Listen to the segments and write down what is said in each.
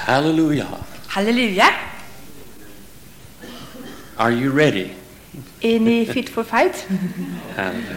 Hallelujah. Halleluja! Are you ready? Är ni fit for fight? Hallelujah.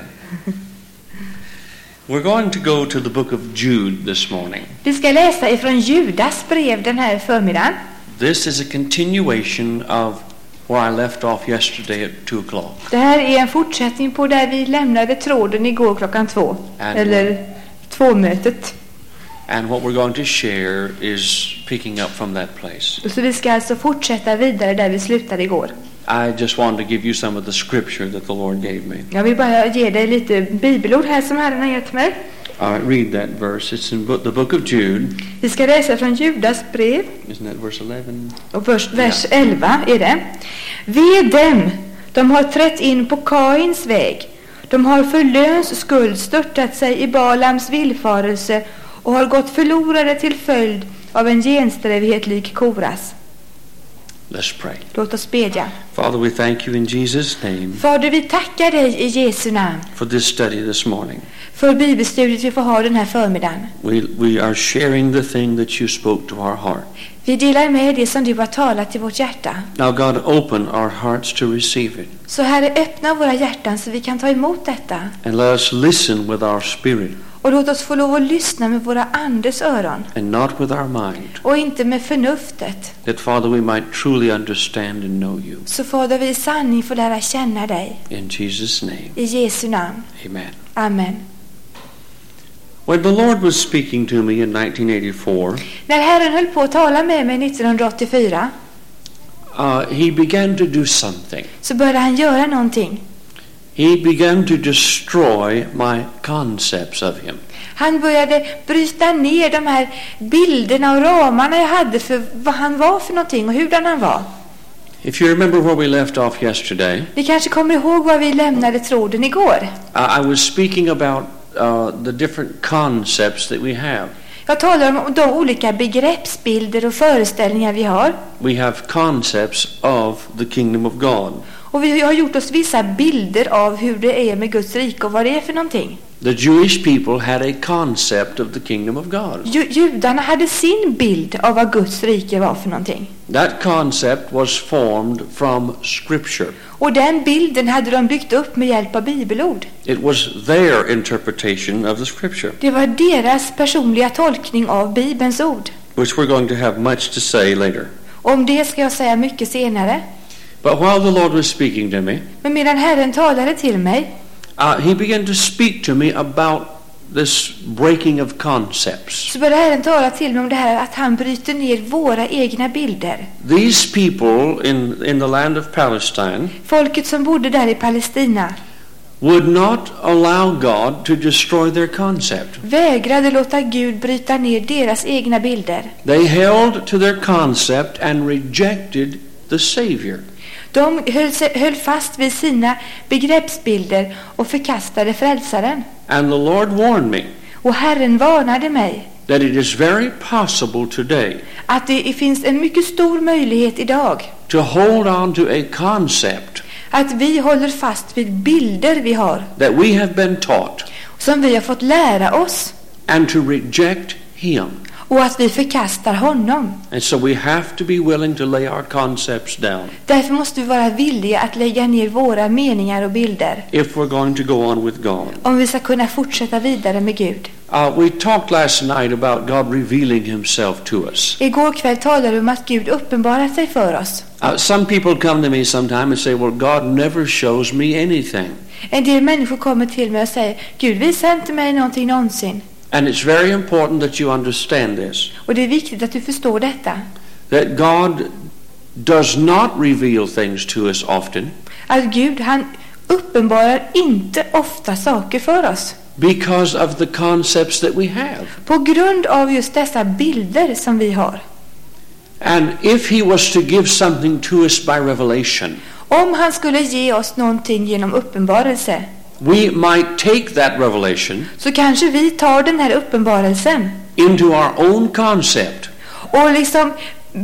We're going to go to the book of Jude this morning. Vi ska läsa ifrån Judas brev den här förmiddagen. This is a continuation of where I left off yesterday at 2 o'clock. Det här är en fortsättning på där vi lämnade tråden igår klockan 2. Eller 2-mötet. And what we're going to share is picking up from that place. Så vi ska alltså fortsätta vidare där vi slutade igår. I just wanted to give you some of the scripture that the Lord gave me. Jag vill bara ge dig lite bibelord här som Herren har gett mig. Read that verse. It's in the book of Jude. Vi ska läsa från Judas brev. Isn't that verse 11? Och vers 11 är det. Ve dem, de har trätt in på Kains väg. De har för löns skull störtat sig i Balams villfarelse och har gått förlorade till följd av en gensträvighet lik Koras. Let's pray. Låt oss bedja. Father, we thank you in Jesus' name Fader, vi tackar dig i Jesu namn for this study this morning. för bibelstudiet vi får ha den här förmiddagen. We are sharing the thing that you spoke to our heart. Vi delar med det som du har talat till vårt hjärta. Now, God, open our hearts to receive it. Så Herre, öppna våra hjärtan så vi kan ta emot detta. And let us listen with our spirit Och låt oss få lov att lyssna med våra andes öron and not with our mind. och inte med förnuftet. That, Father, we might truly understand and know you. Så Fader, vi i sanning får lära känna dig. In Jesus' name, I Jesu namn. amen. Amen. When the Lord was speaking to me in 1984, När Herren höll på att tala med mig 1984 he began to do something. så började han göra någonting. He began to destroy my concepts of him. Han började bryta ner de här bilderna och ramarna jag hade för vad han var för någonting och hurdan han var. If you remember where we left off yesterday, Ni kanske kommer ihåg var vi lämnade tråden igår. I was speaking about the different concepts that we have. Jag talar om de olika begreppsbilder och föreställningar vi har. We have concepts of the kingdom of God. Och vi har gjort oss vissa bilder av hur det är med Guds rike och vad det är för någonting. The Jewish people had a concept of the kingdom of God. Judarna hade sin bild av vad Guds rike var för någonting. That concept was formed from Scripture. Och den bilden hade de byggt upp med hjälp av bibelord. It was their interpretation of the Scripture, Det var deras personliga tolkning av Bibelns ord. which we're going to have much to say later. Om det ska jag säga mycket senare. But while the Lord was speaking to me, Men medan Herren talade till mig he began to speak to me about this breaking of concepts. så började Herren tala till mig om det här att han bryter ner våra egna bilder. These people in the land of Palestine Folket som bodde där i Palestina would not allow God to destroy their concept. vägrade låta Gud bryta ner deras egna bilder. They held to their concept and rejected the Savior. De höll fast vid sina begreppsbilder och förkastade frälsaren. And the Lord warned me Och Herren varnade mig that it is very possible today att det finns en mycket stor möjlighet idag to hold on to a concept att vi håller fast vid bilder vi har that we have been taught som vi har fått lära oss and to reject Him. och att vi förkastar honom. And so we have to be willing to lay our concepts down Därför måste vi vara villiga att lägga ner våra meningar och bilder if we're going to go on with God. om vi ska kunna fortsätta vidare med Gud. We talked last night about God revealing Himself to us. Igår kväll talade vi om att Gud uppenbarar sig för oss. Some people come to me sometime and say, well, God never shows me anything. En del människor kommer till mig och säger, Gud visar inte mig någonting någonsin. And it's very important that you understand this, Och det är viktigt att du förstår detta. that God does not reveal things to us often Att Gud, han uppenbarar inte ofta saker för oss. because of the concepts that we have. På grund av just dessa bilder som vi har. And if He was to give something to us by revelation, Om han skulle ge oss någonting genom uppenbarelse we might take that revelation så kanske vi tar den här uppenbarelsen into our own concept och liksom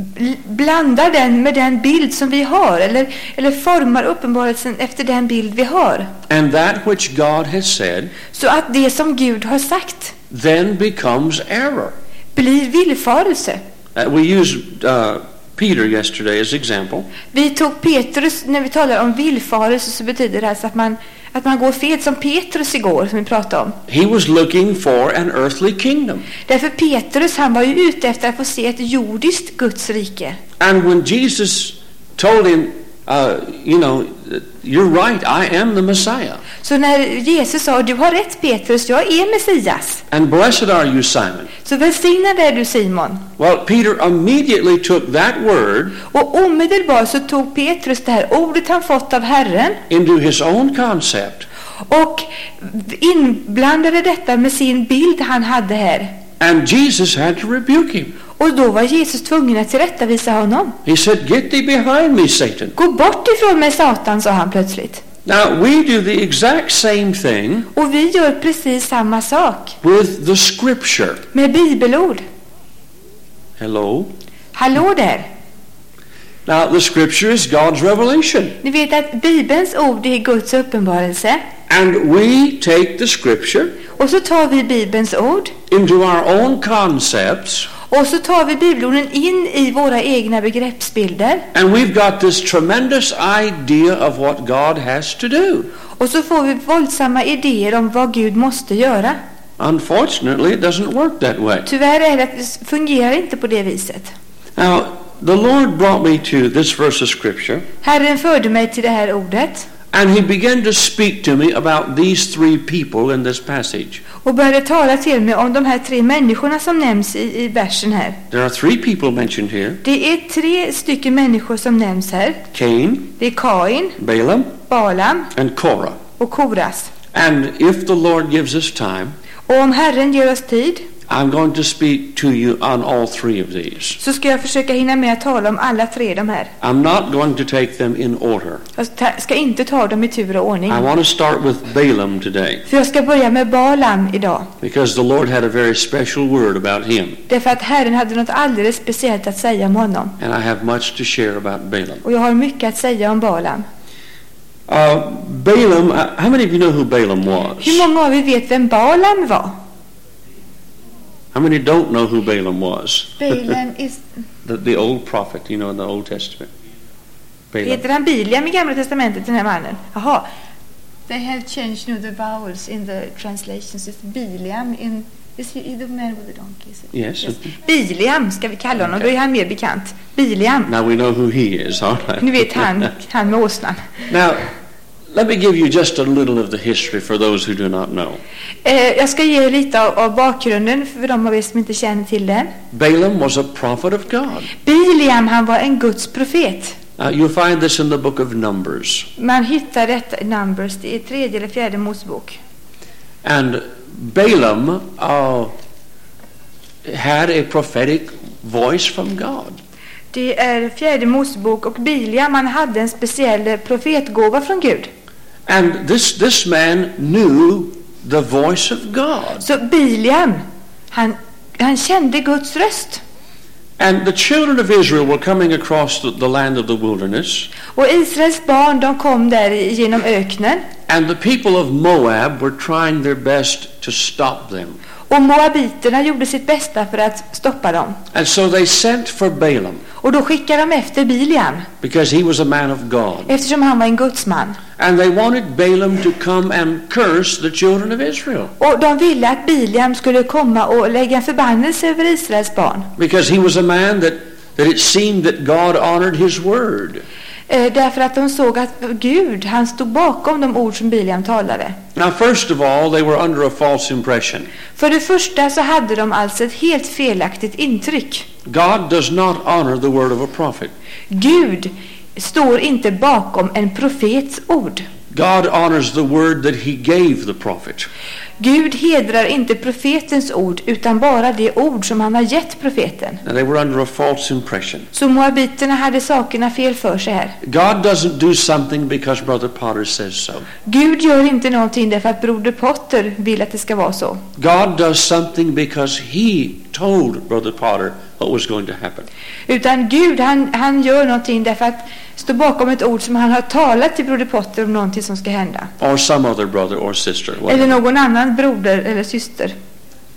blandar den med den bild som vi har eller formar uppenbarelsen efter den bild vi har. and that which God has said Så att det som Gud har sagt then becomes error. blir villfarelse. We used Peter yesterday as example. Vi tog Petrus, när vi talar om villfarelse så betyder det alltså att man går fel, som Petrus igår som vi pratade om. He was looking for an earthly kingdom. Därför Petrus, han var ju ute efter att få se ett jordiskt Guds rike. And when Jesus told him, you're right, I am the Messiah. Så när Jesus sa, du har rätt Petrus, jag är Messias. And blessed are you, Simon. Så välsignad är du, Simon. Well, Peter immediately took that word Och omedelbart så tog Petrus det här ordet han fått av Herren into his own concept. och inblandade detta med sin bild han hade här. And Jesus had to rebuke him. Och då var Jesus tvungen att tillrättavisa honom. He said, "Get thee behind me, Satan." Gå bort ifrån mig, Satan, sa han plötsligt. Now, we do the exact same thing Och vi gör precis samma sak with the scripture. med bibelord. Hello? Hallå där. Now, the scripture is God's revelation. Ni vet att Bibelns ord är Guds uppenbarelse. And we take the scripture Och så tar vi Bibelns ord. into our own concepts. Och så tar vi bibelorden in i våra egna begreppsbilder. And we've got this tremendous idea of what God has to do. Och så får vi våldsamma idéer om vad Gud måste göra. Unfortunately, it doesn't work that way. Tyvärr är det att det fungerar inte på det viset. Now, the Lord brought me to this verse of scripture. Herren förde mig till det här ordet. And he began to speak to me about these three people in this passage. Och började tala till mig om de här tre människorna som nämns i versen här. There are three people mentioned here. Det är tre stycken människor som nämns här. Cain, Det är Kain, Balaam, Balaam and Korah. och Koras. And if the Lord gives us time, Och om Herren ger oss tid I'm going to speak to you on all three of these. så ska jag försöka hinna med att tala om alla tre de här. I'm not going to take them in order. Jag ska inte ta dem i tur och ordning. I want to start with Balaam today, För jag ska börja med Balaam idag. because the Lord had a very special word about him. Därför att Herren hade något alldeles speciellt att säga om honom. And I have much to share about Balaam. Och jag har mycket att säga om Balaam. Balaam, how many of you know who Balaam was? Hur många av er vet vem Balaam var? How many don't know who Balaam was? Balaam is... The old prophet, you know, in the Old Testament. Balaam. Heter han Biliam i Gamla testamentet, den här mannen? Jaha. They have changed the vowels in the translations. It's Biliam in... Is he the man with the donkey? Yes. Biliam ska vi kalla honom, då är han mer bekant. Biliam. Now we know who he is, all right? Ni vet han med åsnan. Now, let me give you just a little of the history for those who do not know. Jag ska ge lite av bakgrunden för de av er som inte känner till den. Balaam was a prophet of God. Biliam, han var en Guds profet. You'll find this in the book of Numbers. Man hittar detta i Numbers, det är 3:e eller 4:e Mosebok. And Balaam had a prophetic voice from God. Det är 4:e Mosebok, och Biliam, han hade en speciell profetgåva från Gud. And this man knew the voice of God. Så Biliam, han kände Guds röst. And the children of Israel were coming across the land of the wilderness. Och Israels barn, de kom där genom öknen. And the people of Moab were trying their best to stop them. Och moabiterna gjorde sitt bästa för att stoppa dem. And so they sent for Balaam, Och då skickade de efter Biliam, because he was a man of God. eftersom han var en gudsman. And they wanted Balaam to come and curse the children of Israel, Och de ville att Biliam skulle komma och lägga en förbannelse över Israels barn. because he was a man that it seemed that God honored his word. Därför att de såg att Gud, han stod bakom de ord som Biliam talade. Now, first of all, they were under a false impression. För det första så hade de alltså ett helt felaktigt intryck. God does not honor the word of a prophet. Gud står inte bakom en profets ord. God honors the word that he gave the prophet. Gud hedrar inte profetens ord, utan bara det ord som han har gett profeten. And they were under a false impression. Så moabiterna hade sakerna fel för sig här. God doesn't do something because Brother Potter says so. Gud gör inte någonting därför att broder Potter vill att det ska vara så. God does something because he told Brother Potter what was going to happen. Utan Gud, han gör någonting därför att stå bakom ett ord som han har talat till broder Potter om någonting som ska hända. Or some other brother or sister. Eller någon annan broder eller syster.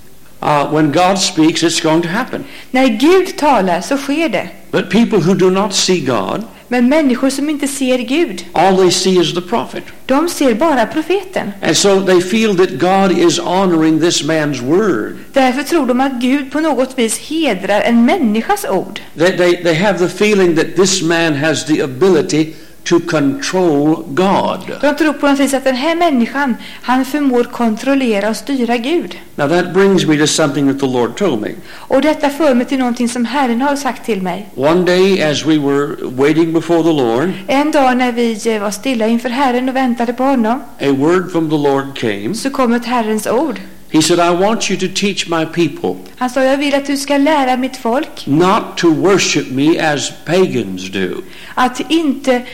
When God speaks, it's going to happen. När Gud talar så sker det. But people who do not see God, Men människor som inte ser Gud, all they see is the prophet. de ser bara profeten. And so they feel that God is honoring this man's word. Därför tror de att Gud på något vis hedrar en människas ord. They have the feeling that this man has the ability to control God. De tror på något vis att den här människan, han förmår kontrollera och styra Gud. Now that brings me to something that the Lord told me. Och detta för mig till någonting som Herren har sagt till mig. One day as we were waiting before the Lord, En dag när vi var stilla inför Herren och väntade på honom, a word from the Lord came. så kom ett Herrens ord. He said, I want you to teach my people Han sa, jag vill att du ska lära mitt folk not to worship me as pagans do. att inte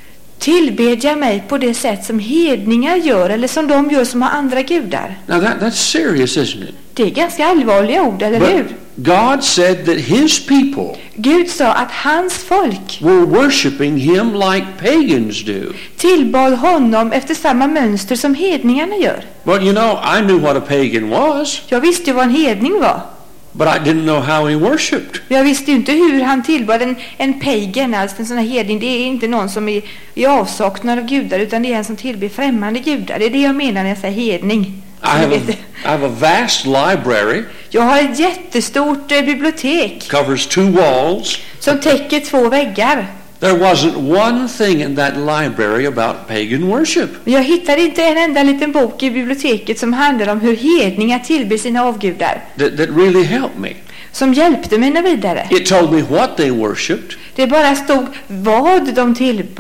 tillbedja mig på det sätt som hedningar gör eller som de gör som har andra gudar. Now that's serious, isn't it? Det är ganska allvarliga ord, eller But hur? God said that his people Gud sa att hans folk were worshiping him like pagans do. tillbad honom efter samma mönster som hedningarna gör. But you know, I knew what a pagan was, Jag visste ju vad en hedning var. but I didn't know how he worshipped. Jag visste ju inte hur han tillbad en pagan, alltså en sån här hedning. Det är inte någon som är i avsaknad av gudar, utan det är en som tillber främmande gudar. Det är det jag menar när jag säger hedning. I have a vast library, Jag har ett jättestort bibliotek covers 2 walls. som täcker 2 väggar. There wasn't one thing in that library about pagan worship. Jag hittade inte en enda liten bok i biblioteket som handlar om hur hedningar tillber sina avgudar, That really helped me. som hjälpte mig vidare. It told me what they worshipped, Det bara stod vad de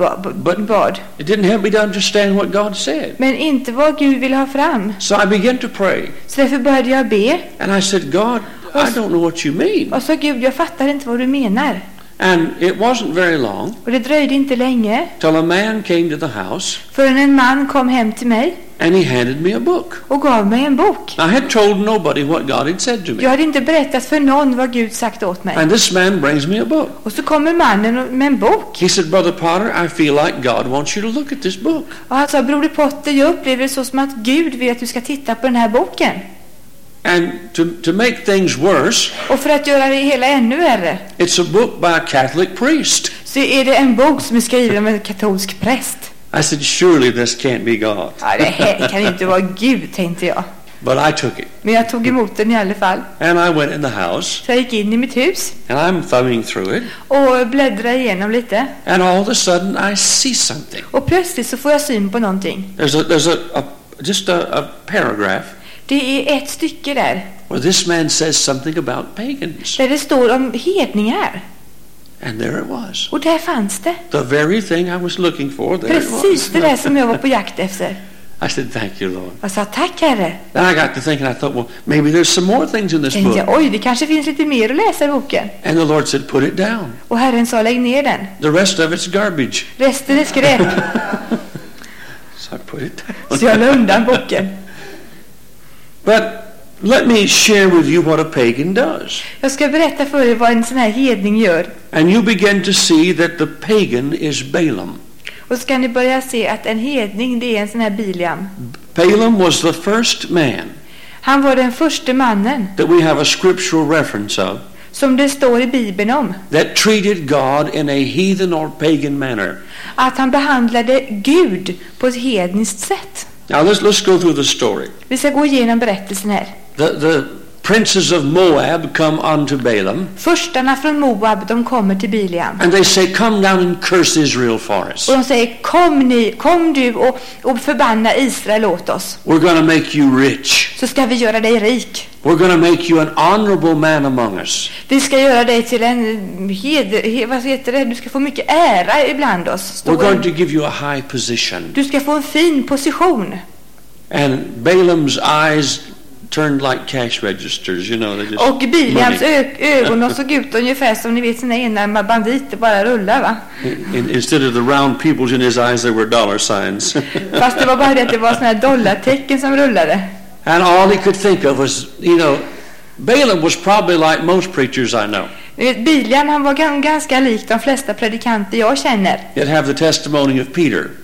tillbad, it didn't help me to understand what God said. men inte vad Gud ville ha fram. So I began to pray, Så därför började jag be and I said, God, I don't know what you mean. och sa, Gud, jag fattar inte vad du menar. And it wasn't very long Och det dröjde inte länge till a man came to the house förrän en man kom hem till mig and he handed me a book. och gav mig en bok. I had told nobody what God had said to Jag me. hade inte berättat för någon vad Gud sagt åt mig. And this man brings me a book. Och så kommer mannen med en bok. He said, Brother Potter, I feel like God wants you to look at this book. Och han sa, Broder Potter, jag upplever det så som att Gud vill att du ska titta på den här boken. And to make things worse, Och för att göra det hela ännu värre, it's a book by a Catholic priest. så är det en bok som är skriven av en katolsk präst. I said, surely this can't be God. Ja, det här kan inte vara Gud, tänkte jag. But I took it. Men jag tog emot den i alla fall. And I went in the house. Så jag gick in i mitt hus And I'm thumbing through it. och bläddrade igenom lite. And all of a sudden I see something. Och plötsligt så får jag syn på någonting. There's just a paragraph Det är ett stycke där where this man says something about pagans. där det står om hedningar. And there it was. Och där fanns det. The very thing I was looking for, there it Precis was. det där som jag var på jakt efter. I said, thank you, Lord. Jag sa, tack Herre. Then I got to thinking, I thought, well, maybe there's some more things in this Tänkte jag, book. oj, det kanske finns lite mer att läsa i boken. And the Lord said, put it down. Och Herren sa, lägg ner den. The rest of it's garbage. Resten är skräp. So I put it down. Så jag la undan boken. But let me share with you what a pagan does. Jag ska berätta för er vad en sån här hedning gör. And you begin to see that the pagan is Balaam. Och så ska ni börja se att en hedning, det är en sån här Biliam. Balaam was the first man Han var den första mannen that we have a scriptural reference of som det står i Bibeln om. that treated God in a heathen or pagan manner. Att han behandlade Gud på ett hedniskt sätt. Now let's go through the story. Vi ska gå igenom berättelsen här. The princes of Moab come unto Balaam Förstarna från Moab, de kommer till Biliam. and they say, come down and curse Israel for us. Och de säger, kom du och förbanna Israel åt oss. We're going to make you rich. Så ska vi göra dig rik. We're going to make you an honorable man among us. Vi ska göra dig till en vad heter det? Du ska få mycket ära ibland oss. We're going to give you a high position. Du ska få en fin position. And Balaam's eyes turned like cash registers, you know. They just Och Biliams money. ögon såg ut ungefär som ni vet, sina enarmade banditer bara rullar, va? Instead of the round pupils in his eyes, there were dollar signs. Fast det var bara det att det var såna här dollartecken som rullade. And all he could think of was, you know, Balaam was probably like most preachers I know. Ni vet, Biliam, han var ganska lik de flesta predikanter jag känner. He'd have the testimony of Peter.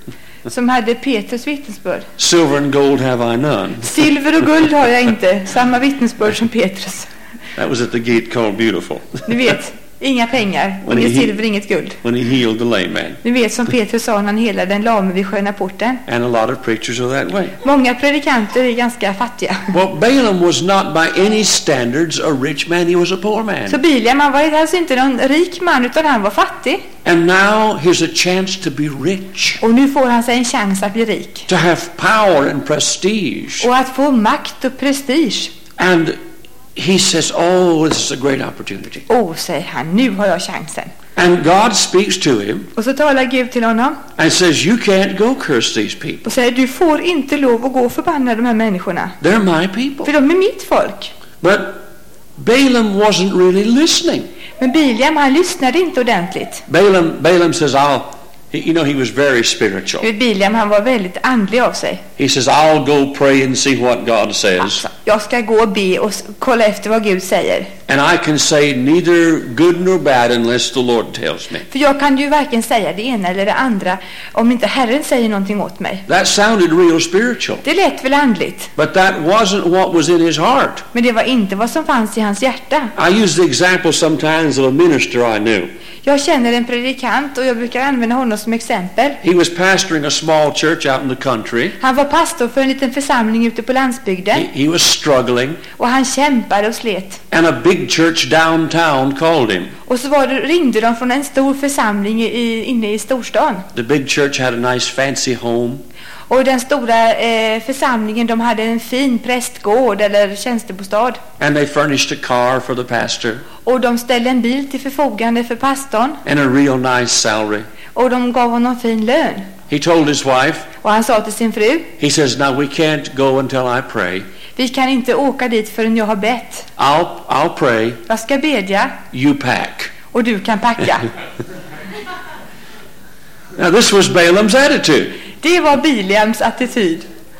som hade Petrus vittnesbörd. Silver and gold have I none. Silver och guld har jag inte, samma vittnesbörd som Petrus. That was at the gate called Beautiful. Ni vet, inga pengar, inget silver, inget guld. When he healed the lame man. Ni vet som Petrus sa när han helade den lame vid sköna porten. And a lot of preachers are that way. Många predikanter är ganska fattiga. Well, Balaam was not by any standards a rich man. He was a poor man. Så Bileam, han var alltså inte någon rik man utan han var fattig. And now here's a chance to be rich. Och nu får han sig en chans att bli rik. To have power and prestige. Och att få makt och prestige. And he says, oh, this is a great opportunity. Säger han, nu har jag chansen. And God speaks to him. Och så talar Gud till honom. And says, you can't go curse these people. Och säger, du får inte lov att gå och förbanna de här människorna. They're my people. För de är mitt folk. But Balaam wasn't really listening. Men Bileam, han lyssnade inte ordentligt. Balaam says, he was very spiritual. Bileam, han var väldigt andlig av sig. He says, I'll go pray and see what God says. Alltså, jag ska gå och be och kolla efter vad Gud säger. And I can say neither good nor bad unless the Lord tells me. För jag kan ju varken säga det ena eller det andra om inte Herren säger någonting åt mig. That sounded real spiritual. Det lät väl andligt. But that wasn't what was in his heart. Men det var inte vad som fanns i hans hjärta. I use the example sometimes of a minister I knew. Jag känner en predikant och jag brukar använda honom som exempel. He was pastoring a small church out in the country. Han var pastor för en liten församling ute på landsbygden. He was struggling. Och han kämpade och slet. And a big church downtown called him. Och så ringde de från en stor församling inne i storstan. The big church had a nice fancy home. Och den stora församlingen, de hade en fin prästgård eller tjänstebostad. And they furnished a car for the pastor. Och de ställde en bil till förfogande för pastorn. And a real nice salary. Och de gav honom fin lön. He told his wife. Och han sa till sin fru. He says, now we can't go until I pray. Vi kan inte åka dit förrän jag har bett. I'll pray. Jag ska bedja. You pack. Och du kan packa. Now this was Balaam's attitude. Det var Bileams attityd.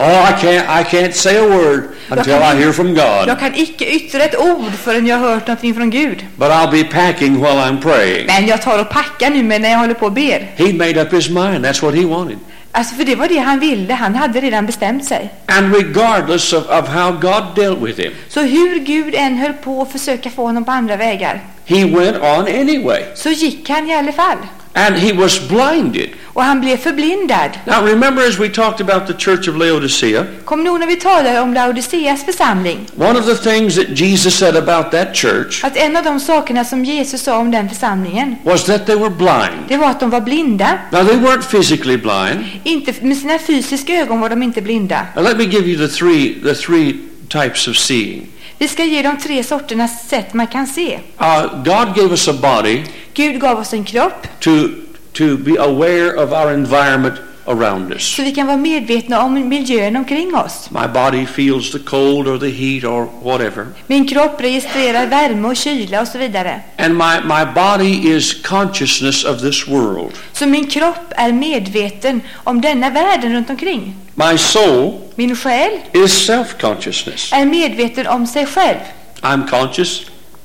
I can't say a word until I hear from God. Jag kan icke yttra ett ord förrän jag har hört någonting från Gud. But I'll be packing while I'm praying. Men jag tar och packar nu när jag håller på och ber. He made up his mind. That's what he wanted. Alltså för det var det han ville. Han hade redan bestämt sig. And regardless of how God dealt with him. Så hur Gud än höll på att försöka få honom på andra vägar. He went on anyway. Så gick han i alla fall. And he was blinded. Och han blev förblindad. Now remember as we talked about the church of Laodicea. Kom nu när vi talade om Laodiceas församling. One of the things that Jesus said about that church. Att en av de sakerna som Jesus sa om den församlingen. Was that they were blind. Det var att de var blinda. Now they weren't physically blind. Inte med sina fysiska ögon var de inte blinda. Now let me give you the three types of seeing. Vi ska ge de 3 sorternas sätt man kan se. God gave us a body. Gud gav oss en kropp. To be aware of our environment around us. Så vi kan vara medvetna om miljön omkring oss. My body feels the cold or the heat or whatever. Min kropp registrerar värme och kyla och så vidare. And my body is consciousness of this world. Så min kropp är medveten om denna världen runt omkring. My soul, min själ, is self-consciousness. Är medveten om sig själv. I'm conscious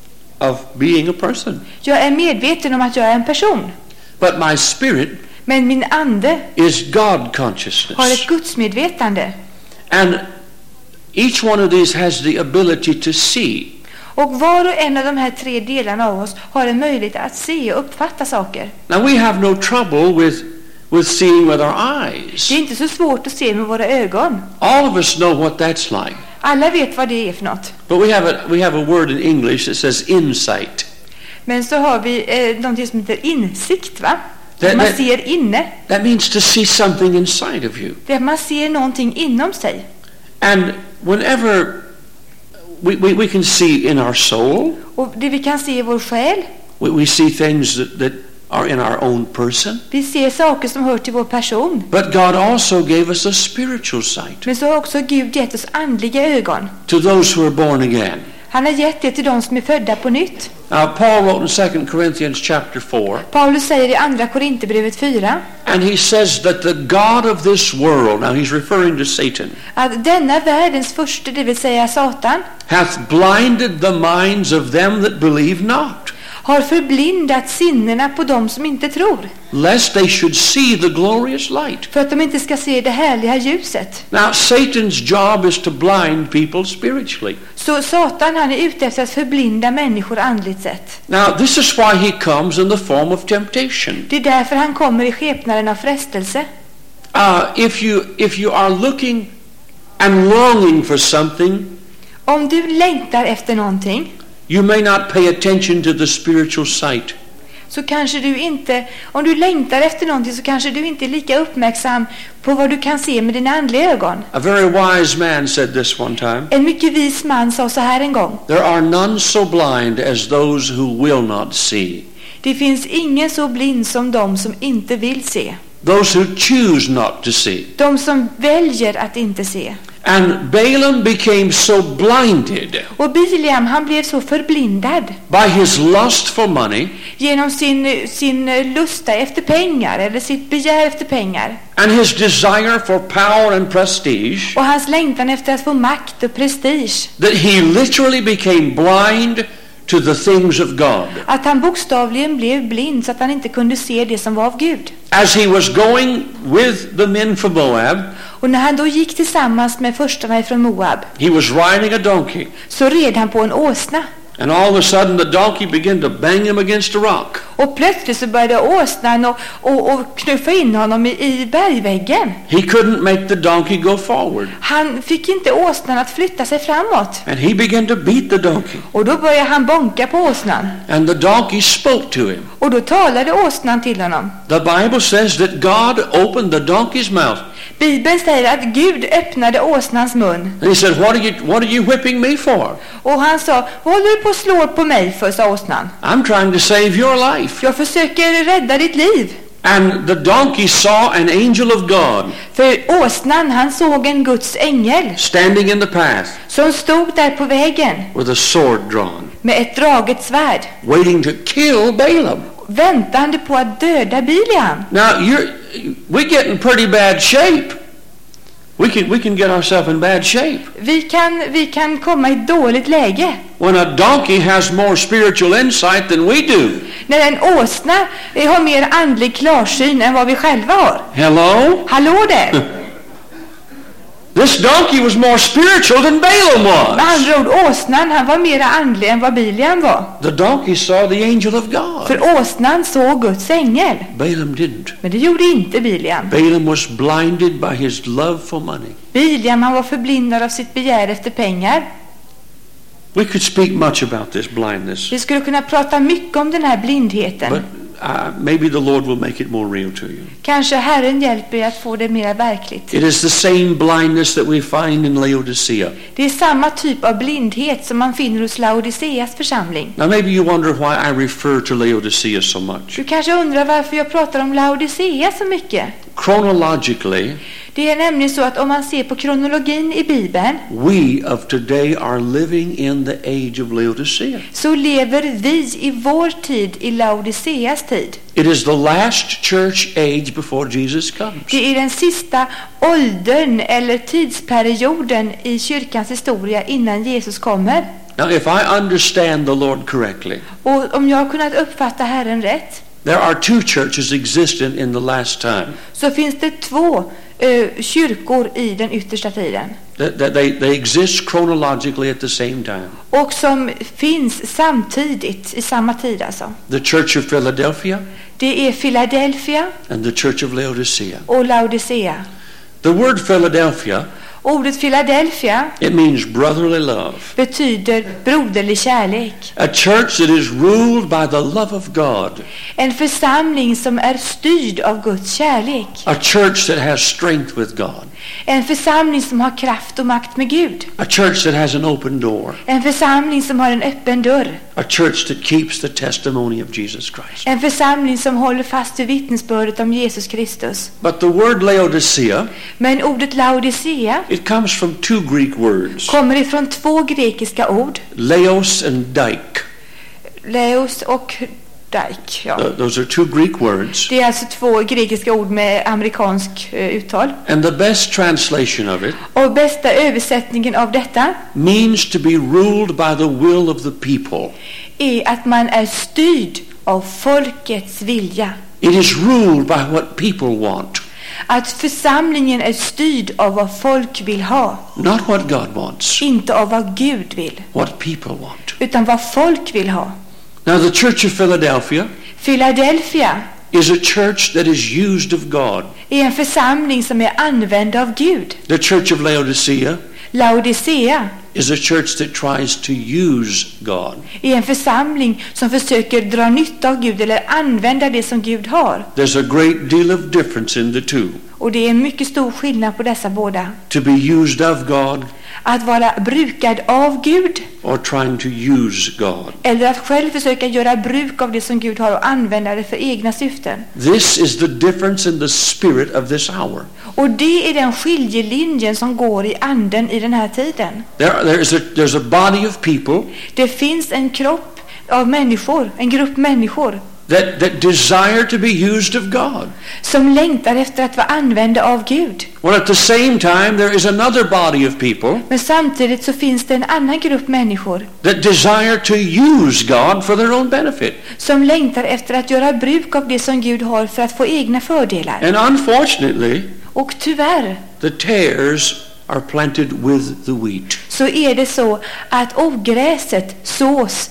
of being a person. Jag är medveten om att jag är en person. But my spirit, men min ande, is God consciousness. Har ett gudsmedvetande. And each one of these has the ability to see. Och var och en av de här 3 delarna av oss har en möjlighet att se och uppfatta saker. Now we have no trouble with seeing with our eyes. Det är inte så svårt att se med våra ögon. All of us know what that's like. Alla vet vad det är för något. But we have a word in English that says insight. Men så har vi någonting som heter insikt, va? Man ser inne. That means to see something inside of you. Det är att man ser någonting inom sig. And whenever we can see in our soul. Och det vi kan se i vår själ. We see things that are in our own person. Vi ser saker som hör till vår person. But God also gave us a spiritual sight. Men så har också Gud gett oss andliga ögon. To those who are born again. Han har gett det till de som är födda på nytt. Paul wrote in 2 Corinthians chapter 4. Paulus säger i andra Korinthierbrevet 4. And he says that the God of this world, now he's referring to Satan. Att denna världens furste, det vill säga Satan, hath blinded the minds of them that believe not. har förblindat sinnena på dem som inte tror, lest they should see the glorious light. för att de inte ska se det härliga ljuset. Now, Satan's job is to blind people spiritually. Så Satan, han är ute efter att förblinda människor andligt sett. Now, this is why he comes in the form of temptation. Det är därför han kommer i skepnaden av frestelse. If you are looking and longing for something, Om du längtar efter någonting, you may not pay attention to the spiritual sight. så kanske du inte, om du längtar efter någonting, så kanske du inte är lika uppmärksam på vad du kan se med dina andliga ögon. A very wise man said this one time. En mycket vis man sa så här en gång: There are none so blind as those who will not see. det finns ingen så blind som de som inte vill se. Those who choose not to see. De som väljer att inte se. And Balaam became so blinded Och Biliam, han blev så förblindad by his lust for money genom sin lusta efter pengar, eller sitt begär efter pengar, and his desire for power and prestige och hans längtan efter att få makt och prestige, that he literally became blind to the things of God. att han bokstavligen blev blind så att han inte kunde se det som var av Gud. As he was going with the men from Moab, Och när han då gick tillsammans med förstarna ifrån Moab, he was riding a donkey. så red han på en åsna. And all of a sudden the donkey began to bang him against a rock. Och plötsligt så började åsnan och knuffa in honom i bergväggen. He couldn't make the donkey go forward. Han fick inte åsnan att flytta sig framåt. And he began to beat the donkey. Och då började han bonka på åsnan. And the donkey spoke to him. Och då talade åsnan till honom. The Bible says that God opened the donkey's mouth. Bibeln säger att Gud öppnade åsnans mun. And he said, what are you whipping me for? Och han sa: vad håller du på att slå på mig för, sa åsnan. I'm trying to save your life. Jag försöker rädda ditt liv. And the donkey saw an angel of God För åsnan, han såg en Guds ängel standing in the path som stod där på vägen with a sword drawn, med ett draget svärd, waiting to kill Balaam. väntande på att döda Biliam. Now we get in pretty bad shape. We can get ourselves in bad shape. Vi kan komma i ett dåligt läge When a donkey has more spiritual insight than we do. när en åsna har mer andlig klarsyn än vad vi själva har. Hello? Hallå där! This donkey was more spiritual than Balaam Med was. andra ord, åsnan, han var mer andlig än vad Biliam var. The donkey saw the angel of God. För åsnan såg Guds ängel. Balaam didn't. Men det gjorde inte Biliam. Balaam was blinded by his love for money. Biliam, han var förblindad av sitt begär efter pengar. We could speak much about this blindness, Vi skulle kunna prata mycket om den här blindheten. but maybe the Lord will make it more real to you. Kanske Herren hjälper er att få det mer verkligt. It is the same blindness that we find in Laodicea. Det är samma typ av blindhet som man finner hos Laodiceas församling. Now maybe you wonder why I refer to Laodicea so much. Du kanske undrar varför jag pratar om Laodicea så mycket. Chronologically, Det är nämligen så att om man ser på kronologin i Bibeln, we of today are living in the age of Laodicea. så lever vi i vår tid i Laodiceas tid. It is the last church age before Jesus comes. Det är den sista åldern eller tidsperioden i kyrkans historia innan Jesus kommer. Now, if I understand the Lord correctly, Och om jag har kunnat uppfatta Herren rätt, there are two churches existent in the last time. så finns det två kyrkor i den yttersta tiden. They exist chronologically at the same time. Och som finns samtidigt, i samma tid alltså. The Church of Philadelphia Det är Philadelphia and the Church of Laodicea. och Laodicea. The word Philadelphia, Ordet Philadelphia it means brotherly love. betyder broderlig kärlek. A church that is ruled by the love of God. En församling som är styrd av Guds kärlek. A church that has strength with God. En församling som har kraft och makt med Gud. A church that has an open door. En församling som har en öppen dörr. A church that keeps the testimony of Jesus Christ. En församling som håller fast vid vittnesbördet om Jesus Kristus. But the word Laodicea, Men ordet Laodicea it comes from two Greek words. kommer ifrån två grekiska ord. Laos and dike. Leos och Aphrodite. Ja. Those are two Greek words. Det är alltså två grekiska ord med amerikansk uttal. And the best translation of it Och bästa översättningen av detta means to be ruled by the will of the people. är att man är styrd av folkets vilja. It is ruled by what people want. Att församlingen är styrd av vad folk vill ha. Not what God wants. Inte av vad Gud vill. What people want. Utan vad folk vill ha. Now the Church of Philadelphia Philadelphia is a church that is used of God. är en församling som är använd av Gud. The Church of Laodicea Laodicea is a church that tries to use God. är en församling som försöker dra nytta av Gud eller använda det som Gud har. There's a great deal of difference in the two. Och det är en mycket stor skillnad på dessa båda. To be used of God Att vara brukad av Gud or trying to use God. eller att själv försöka göra bruk av det som Gud har och använda det för egna syften. This is the difference in the spirit of this hour. Och det är den skiljelinjen som går i anden i den här tiden. There's a body of people Det finns en kropp av människor, en grupp människor that desire to be used of God. som längtar efter att vara använda av Gud. Well, at the same time, there is another body of people Men samtidigt så finns det en annan grupp människor that desire to use God for their own benefit. som längtar efter att göra bruk av det som Gud har för att få egna fördelar. And unfortunately, Och tyvärr the tares are planted with the wheat. så är det så att ogräset sås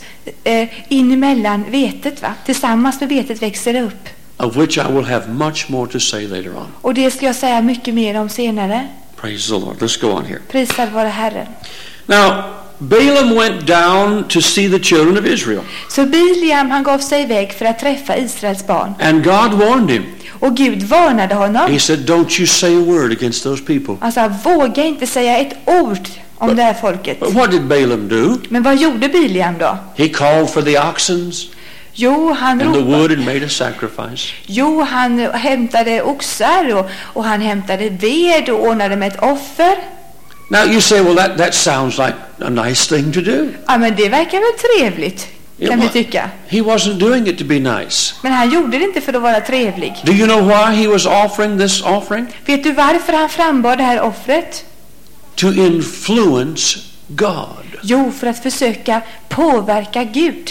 in emellan vetet, va? Tillsammans med vetet växer det upp. Of which I will have much more to say later on. Och det ska jag säga mycket mer om senare. Praise the Lord. Let's go on here. Prisad vare Herren. Now, Balaam went down to see the children of Israel. Så Biliam, han gav sig iväg för att träffa Israels barn. And God warned him. Och Gud varnade honom. He said, don't you say a word against those people. Han sa, våga inte säga ett ord om det här folket. But what did Balaam do? Men vad gjorde Biliam då? He called for the oxens Jo, han and the wood ropade. and made a sacrifice. Jo, han hämtade oxar och han hämtade ved och ordnade med ett offer. Now you say, well, that sounds like a nice thing to do. Ja, men det verkar väl trevligt, kan vi tycka. He wasn't doing it to be nice. Men han gjorde det inte för att vara trevlig. Do you know why he was offering this offering? Vet du varför han frambar det här offret? To influence God. Jo, för att försöka påverka Gud.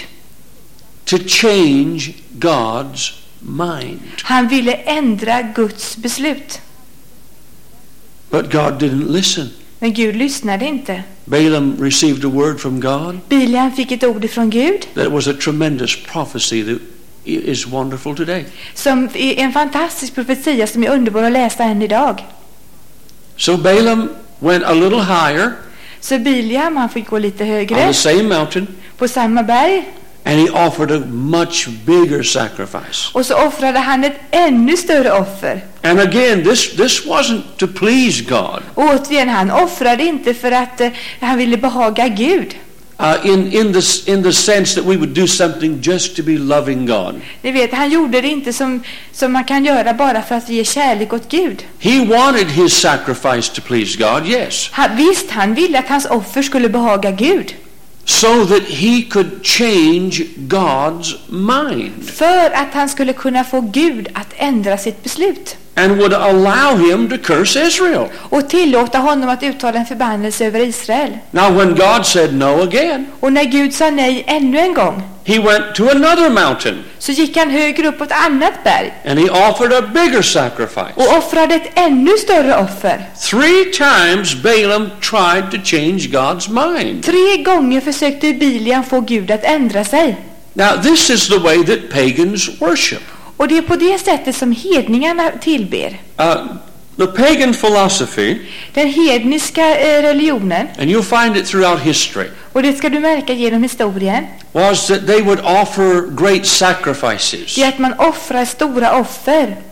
To change God's mind. Han ville ändra Guds beslut. But God didn't listen. Men Gud lyssnade inte. Balaam received a word from God Biliam fick ett ord ifrån Gud that was a tremendous prophecy that is wonderful today. som är en fantastisk profetia som är underbar att läsa än idag. So Balaam went a little higher Så Biliam, han fick gå lite on högre the same mountain på samma berg and he offered a much bigger sacrifice. och så offrade han ett ännu större offer. And again, this wasn't to please God. Och återigen, han offrade inte för att han ville behaga Gud. In the sense that we would do something just to be loving God. Ni vet, han gjorde det inte som man kan göra bara för att ge kärlek åt Gud. He wanted his sacrifice to please God, yes. Visst, han ville att hans offer skulle behaga Gud. So that he could change God's mind. För att han skulle kunna få Gud att ändra sitt beslut. And would allow him to curse Israel. Och tillåta honom att uttala en förbannelse över Israel. Now when God said no again, Och när Gud sa nej ännu en gång, he went to another mountain så gick han högre upp på ett annat berg and he offered a bigger sacrifice. och offrade ett ännu större offer. 3 times Balaam tried to change God's mind. 3 gånger försökte Biliam få Gud att ändra sig. Now this is the way that pagans worship. Och det är på det sättet som hedningarna tillber. The pagan philosophy, Den hedniska religionen, and you'll find it throughout history, och det ska du märka genom historien, was that they would offer great sacrifices. det är att man offrar stora offer.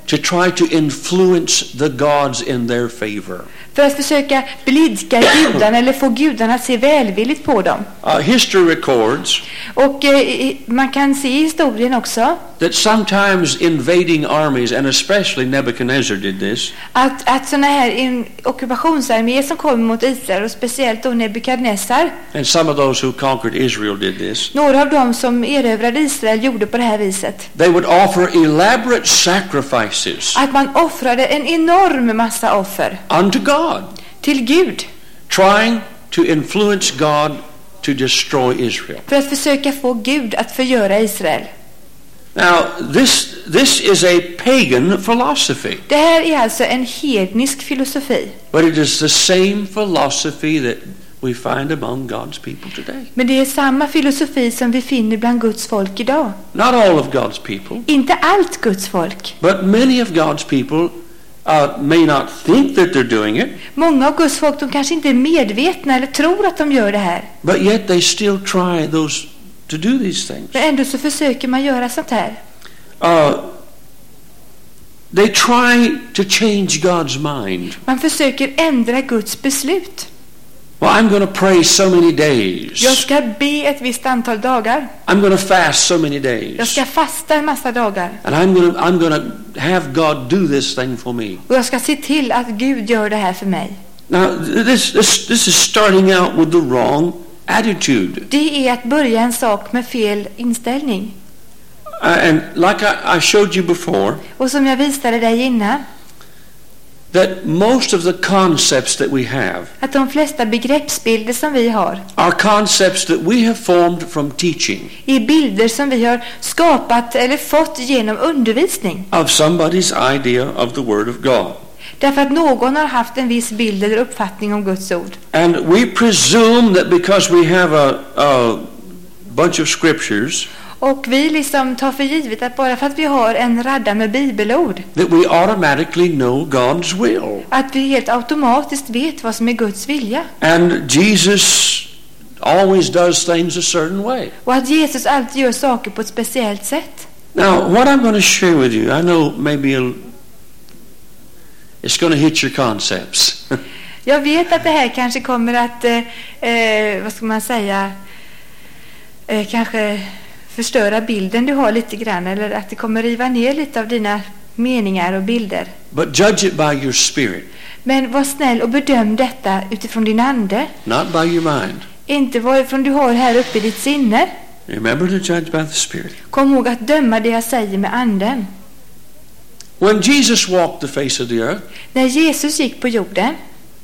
to try to influence the gods in their favor. För att försöka blidka gudarna eller få gudarna att se välvilligt på dem. History records Och man kan se i historien också that sometimes invading armies, and especially Nebuchadnezzar did this, att såna här ockupationsarméer som kommer mot Israel, och speciellt då Nebukadnessar, and some of those who conquered Israel did this. några av dem som erövrade Israel gjorde på det här viset. They would offer elaborate sacrifices Att man offrade en enorm massa offer unto God, till Gud trying to influence God to destroy Israel. för att försöka få Gud att förgöra Israel. Now, this is a pagan philosophy, Det här är alltså en hednisk filosofi. but it is the same philosophy that we find among God's people today. Men det är samma filosofi som vi finner bland Guds folk idag. Not all of God's people, Inte allt Guds folk. but many of God's people may not think that they're doing it, Många av Guds folk, de kanske inte är medvetna eller tror att de gör det här. but yet they still try to do these things. Men ändå så försöker man göra sånt här. They try to change God's mind. Man försöker ändra Guds beslut. Well, I'm going to pray so many days. Jag ska be ett visst antal dagar. I'm going to fast so many Jag days. ska fasta en massa dagar. And I'm going to have God do this thing for me. Och jag ska se till att Gud gör det här för mig. Now, this is starting out with the wrong attitude. Det är att börja en sak med fel inställning. And like I showed you before, Och som jag visade dig innan, that most of the concepts that we have att de flesta begreppsbilder som vi har are concepts that we have formed from teaching är bilder som vi har skapat eller fått genom undervisning. of somebody's idea of the Word of God. Därför att någon har haft en viss bild eller uppfattning om Guds ord. And we presume that because we have a bunch of scriptures, Och vi liksom tar för givet att bara för att vi har en radda med bibelord, that we automatically know God's will. att vi helt automatiskt vet vad som är Guds vilja. And Jesus always does things a certain way. Och att Jesus alltid gör saker på ett speciellt sätt. Now, what I'm going to share with you, I know maybe it's going to hit your concepts. Jag vet att det här kanske kommer att, vad ska man säga, kanske förstöra bilden du har lite grann, eller att det kommer riva ner lite av dina meningar och bilder. But judge it by your spirit, Men var snäll och bedöm detta utifrån din ande, not by your mind. inte varifrån du har här uppe i ditt sinne. Remember to judge by the spirit. Kom ihåg att döma det jag säger med anden. When Jesus walked the face of the earth, När Jesus gick på jorden,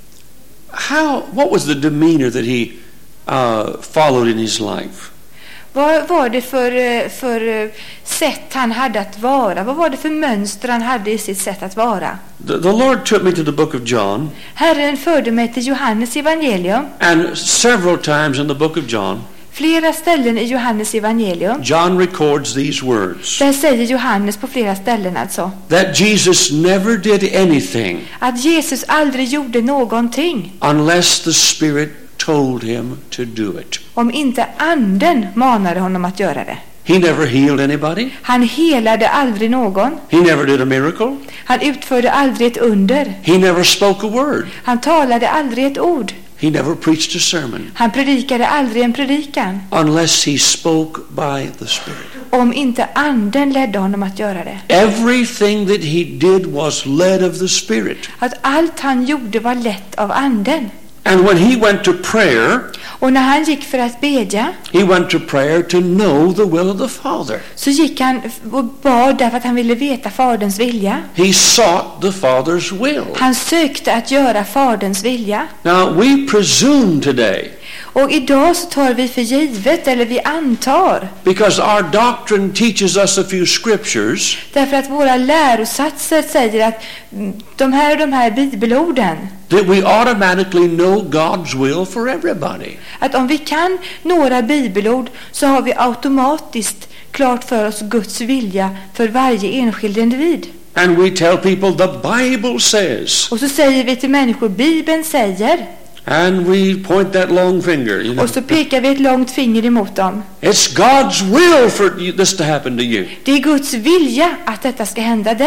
what was the demeanor that he followed in his life? vad var det för sätt han hade att vara? Vad var det för mönster han hade i sitt sätt att vara? The Lord took me to the book of John, Herren förde mig till Johannes evangelium. and several times in the book of John, Flera ställen i Johannes evangelium, John records these words, där säger Johannes på flera ställen alltså, that Jesus never did anything att Jesus aldrig gjorde någonting unless the Spirit told him to do it. om inte anden manade honom att göra det. He never healed anybody. Han helade aldrig någon. He never did a miracle. Han utförde aldrig ett under. He never spoke a word. Han talade aldrig ett ord. He never preached a sermon Han predikade aldrig en predikan unless he spoke by the Spirit. om inte anden ledde honom att göra det. Everything that he did was led of the Spirit. Att allt han gjorde var lett av anden. And when he went to prayer, Och när han gick för att bedja, he went to prayer to know the will of the Father. så gick han och bad därför att han ville veta faderns vilja. He sought the Father's will. Han sökte att göra faderns vilja. Now, we presume today, Och idag så tar vi för givet, eller vi antar, because our doctrine teaches us a few scriptures, därför att våra lärosatser säger att de här bibelorden, that we automatically know God's will for everybody. att om vi kan några bibelord så har vi automatiskt klart för oss Guds vilja för varje enskild individ. And we tell people the Bible says, Och så säger vi till människor, Bibeln säger, and we point that long finger, you know. och så pekar vi ett långt finger emot dem. It's God's will for this to happen to you. Det är Guds vilja att detta ska hända dig.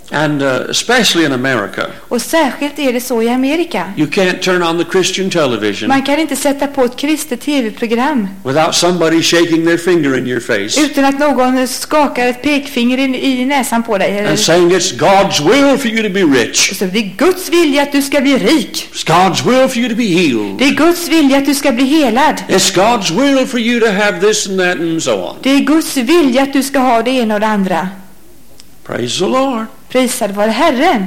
And especially in America. Och särskilt är det så i Amerika. You can't turn on the Christian television Man kan inte sätta på ett kristet tv-program without somebody shaking their finger in your face utan att någon skakar ett pekfinger i näsan på dig. and saying it's God's will for you to be rich. Så det är Guds vilja att du ska bli rik. It's God's will for you to be healed. Det är Guds vilja att du ska bli helad. It's God's will for you to have this and that and so on. Det är Guds vilja att du ska ha det ena och det andra. Praise the Lord. Prisad vare Herren.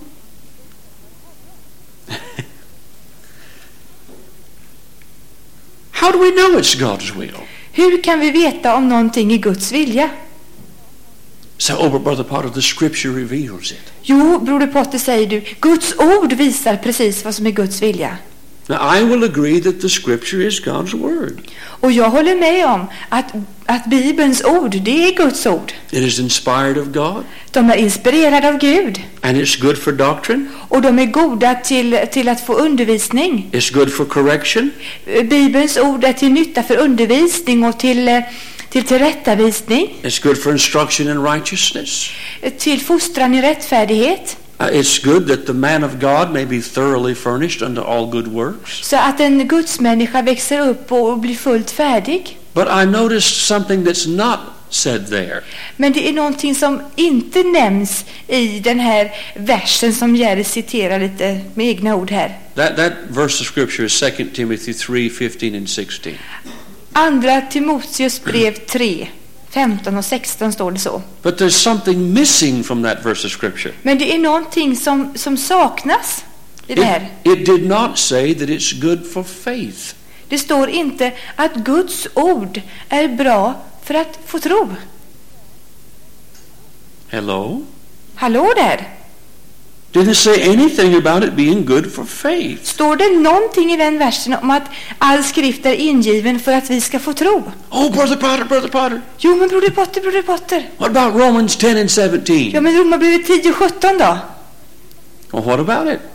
How do we know it's God's will? Hur kan vi veta om någonting är Guds vilja? So, but Brother Potter, the scripture reveals it. Jo, broder Potter, säger du. Guds ord visar precis vad som är Guds vilja. Now, I will agree that the scripture is God's word. Och jag håller med om att Bibelns ord, det är Guds ord. It is inspired of God. De är inspirerade av Gud. And it's good for doctrine. Och de är goda till att få undervisning. It's good for correction. Bibelns ord är till nytta för undervisning och till tillrättavisning. It's good for instruction in righteousness. Till fostran i rättfärdighet. It's good that the man of God may be thoroughly furnished unto all good works. Så att en gudsmänniska växer upp och blir fullt färdig. But I noticed something that's not said there. Men det är någonting som inte nämns i den här versen som Jerry citerar lite med egna ord här. That verse of scripture is 2 Timothy 3:15 and 16. Andra Timoteus brev 3, 15 och 16 står det så. But there's something missing from that verse of scripture. Men det är någonting som saknas i det här. It did not say that it's good for faith. Det står inte att Guds ord är bra för att få tro. Hello? Hallå där. Didn't say anything about it being good for faith. Står det någonting i den versen om att all skrift är ingiven för att vi ska få tro? Oh, Brother Potter. Jo, men broder Potter. What about Romans 10 and 17? Ja, men Romarbrevet 10:17 då? Well, what about it?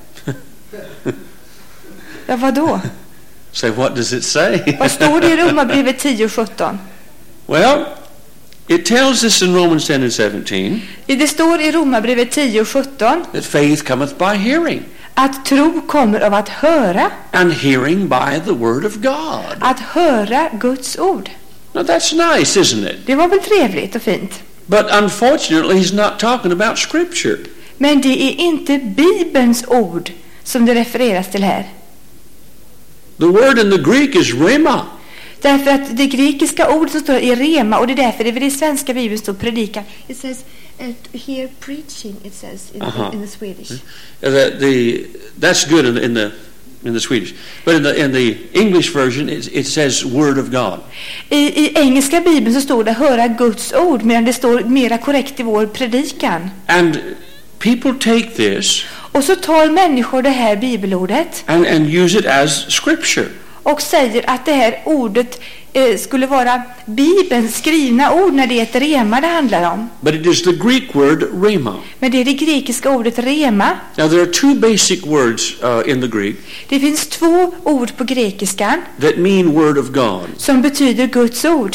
Ja, vad då? Say, what does it say? Vad står det i Romarbrevet 10:17? Well, it tells us in Romans 10 and 17 Det står i Romarbrevet 10:17 that faith cometh by hearing, att tro kommer av att höra, and hearing by the word of God. att höra Guds ord. Now that's nice, isn't it? Det var väl trevligt och fint. But unfortunately, he's not talking about scripture. Men det är inte Bibelns ord som det refereras till här. The word in the Greek is rhema. Därför att det grekiska ordet som står är rema, och det är därför det är i svenska Bibeln står predikan. It says here preaching, it says in the Swedish. That's good in the Swedish, but in the English version it says word of God. I engelska Bibeln så står det höra Guds ord, medan det står mera korrekt i vår predikan. And people take this och så tar människor det här bibelordet and use it as scripture. Och säger att det här ordet skulle vara Bibelns skrivna ord när det är ett rema det handlar om. But it is the Greek word rhema. Men det är det grekiska ordet rema. Now there are two basic words in the Greek. Det finns två ord på grekiskan that mean word of God. Som betyder Guds ord.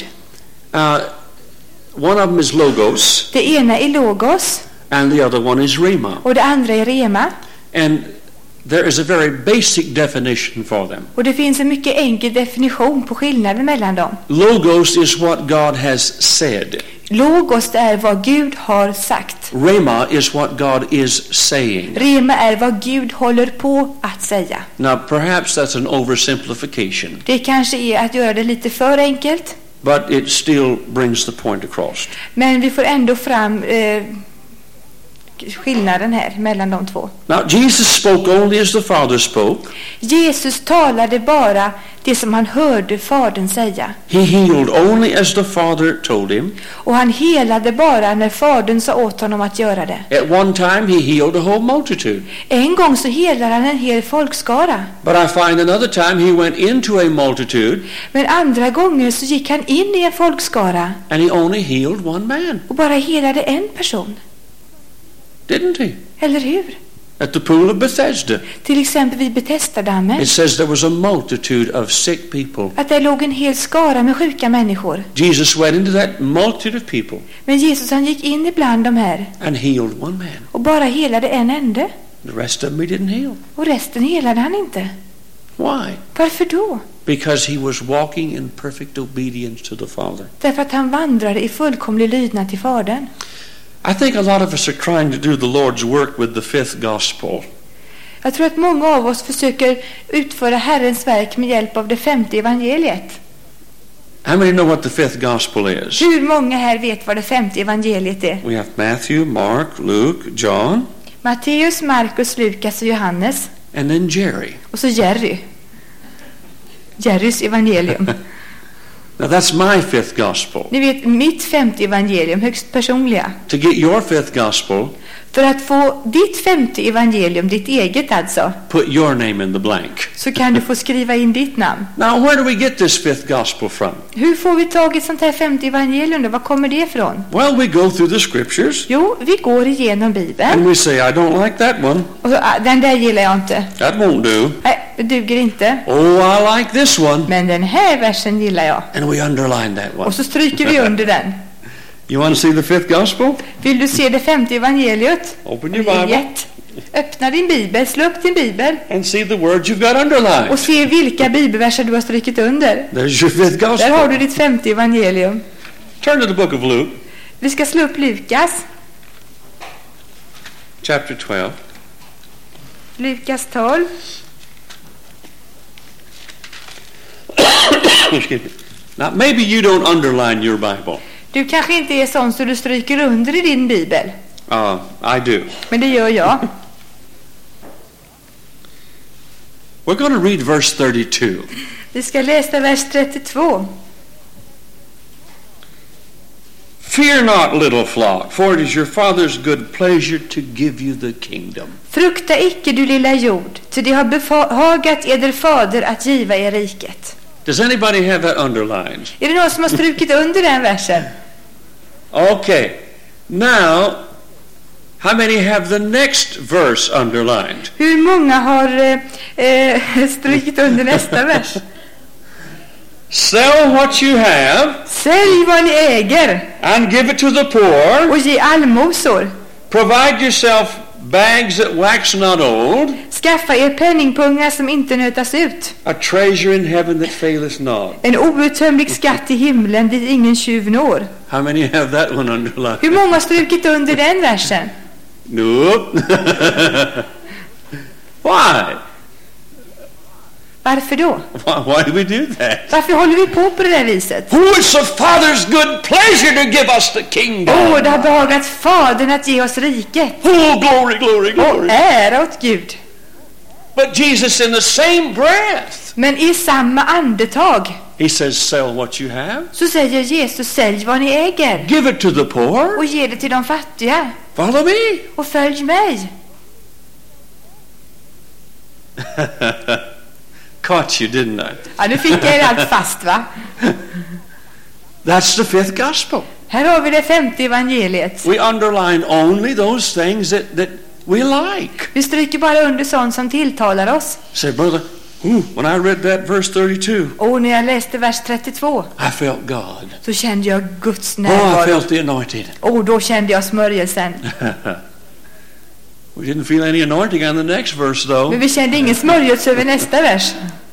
One of them is logos. Det ena är logos. And the other one is rhema. Och det andra är rema. And there is a very basic definition for them. Och det finns en mycket enkel definition på skillnaden mellan dem. Logos is what God has said. Logos är vad Gud har sagt. Rhema is what God is saying. Rema är vad Gud håller på att säga. Now perhaps that's an oversimplification. Det kanske är att göra det lite för enkelt. But it still brings the point across. Men vi får ändå fram skillnaden här mellan de två. Now Jesus spoke only as the Father spoke. Jesus talade bara det som han hörde Fadern säga. He healed only as the Father told him. Och han helade bara när Fadern sa åt honom att göra det. At one time he healed a whole multitude. En gång så helade han en hel folkskara. But I find another time he went into a multitude. Men andra gånger så gick han in i en folkskara. And he only healed one man. Och bara helade en person. Didn't he? Eller hur? At the pool of Bethesda, Till exempel vid Betesdadammen. it says there was a multitude of sick people. Att det låg en hel skara med sjuka människor. Jesus went into that multitude of people Men Jesus han gick in ibland de här and healed one man. och bara helade en ende. The rest of them he didn't heal. Och resten helade han inte. Why? Varför då? Because he was walking in perfect obedience to the Father. Därför att han vandrade i fullkomlig lydnad till Fadern. I think a lot of us are trying to do the Lord's work with the fifth gospel. Jag tror att många av oss försöker utföra Herrens verk med hjälp av det 5:e evangeliet. How many know what the fifth gospel is? Hur många här vet vad det 5:e evangeliet är? We have Matthew, Mark, Luke, John, Matteus, Markus, Lukas och Johannes. and then Jerry. Och så Jerry. Jerrys evangelium. Now that's my fifth gospel. Ni vet, mitt 5:e evangelium, högst personliga. To get your fifth gospel, För att få ditt 5:e evangelium, ditt eget alltså, put your name in the blank. så kan du få skriva in ditt namn. Now, where do we get this fifth gospel from? Hur får vi tag i ett sånt här 5:e evangelium då? Var kommer det ifrån? Well, we go through the scriptures Jo, vi går igenom and Bibeln. we say, I don't like that one. Och så, den där gillar jag inte. That won't do. Nej, det duger inte. Oh, I like this one. Men den här versen gillar jag. And we underline that one. Och så stryker vi under den. You want to see the fifth gospel? Vill du se det 5:e evangeliet? Open your Bible Öppna din bibel, slå upp din bibel and see the words you've got underlined. och se vilka bibelverser du har strykit under. There's your fifth Där har gospel. du ditt 5:e evangelium. Turn to the book of Luke, Vi ska slå upp Lukas. chapter 12. Lukas 12. Excuse me. Now, maybe you don't underline your Bible. Du kanske inte är sån så du stryker under i din bibel. I do. Men det gör jag. We're going to read verse 32. Vi ska läsa vers 32. Fear not, little flock, for it is your Father's good pleasure to give you the kingdom. Frukta icke du lilla jord, ty det har behagat eder fader att giva er riket. Does anybody have that underlined? Är det någon som har strukit under den versen? Okay. Now, how many have the next verse underlined? Hur många har strukit under nästa vers? Sell what you have Sälj vad ni äger and give it to the poor. och ge allmosor. Provide yourself bags that wax not old, Skaffa er penningpungar som inte nötas ut. a treasure in heaven that faileth not. En outtömlig skatt i himlen dit ingen tjuv når. How many have that one underlined? Hur många har strukit under den versen? Nope. Why? Varför då? Why do we do that? Varför håller vi på det där viset? Who is the Father's good pleasure to give us the kingdom? Det har behagat Fadern att ge oss riket. Oh, glory, glory, Och glory. ära åt Gud. But Jesus, in the same breath, Men i samma andetag he says, sell what you have, så säger Jesus, sälj vad ni äger give it to the poor, och ge det till de fattiga follow me. och följ mig. Caught you, didn't I? Ja, nu fick jag er allt fast, va? That's the fifth gospel. Här har vi det 5:e evangeliet. We underline only those things that we like. Vi stryker bara under sånt som tilltalar oss. Say, brother, when I read that verse 32, Och när jag läste vers 32 I felt God. så kände jag Guds Oh, I närvaro. felt the anointed. Och då kände jag smörjelsen. We didn't feel any anointing on the next verse, though. Men vi kände ingen smörjelse över nästa vers.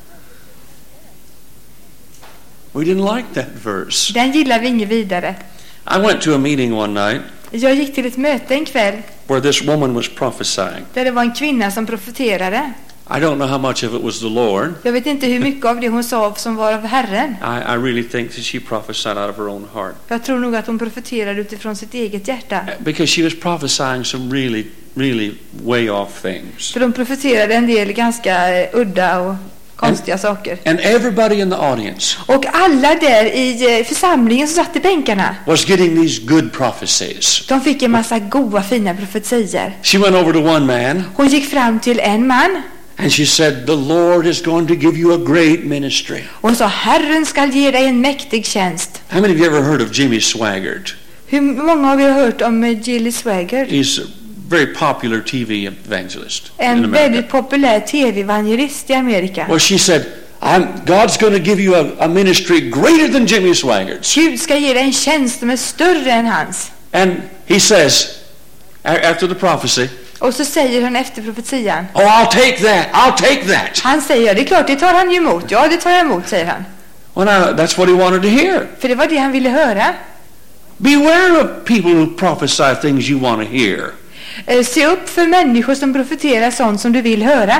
We didn't like that verse. Den gillar vi inget vidare. I went to a meeting one night Jag gick till ett möte en kväll where this woman was prophesying. där det var en kvinna som profeterade. I don't know how much of it was the Lord. Jag vet inte hur mycket av det hon sa som var av Herren. I really think that she prophesied out of her own heart. Jag tror nog att hon profeterade utifrån sitt eget hjärta. Because she was prophesying some really way off things. För de profeterade en del ganska udda och konstiga saker. And everybody in the audience Och alla där i församlingen som satt i bänkarna, was getting these good prophecies. de fick en massa goda fina profetier. She went over to one man Hon gick fram till en man and she said, the Lord is going to give you a great ministry. och hon sa, Herren ska ge dig en mäktig tjänst. How many of you ever heard of Jimmy Swaggart? Hur många har vi hört om Gilly Swaggart? He's very popular TV evangelist in En America. väldigt populär tv-evangelist i Amerika. Well, she said, God's going to give you a ministry greater than Jimmy Swaggart's. Gud ska ge dig en tjänst som är större än hans. And he says, after the prophecy, Och så säger han efter profetian. oh, I'll take that. I'll take that. Han säger, det är klart, det tar han ju emot. Ja, det tar jag emot, säger han. Well, now, that's what he wanted to hear. För det var det han ville höra. Beware of people who prophesy things you want to hear. Se upp för människor som profeterar sånt som du vill höra.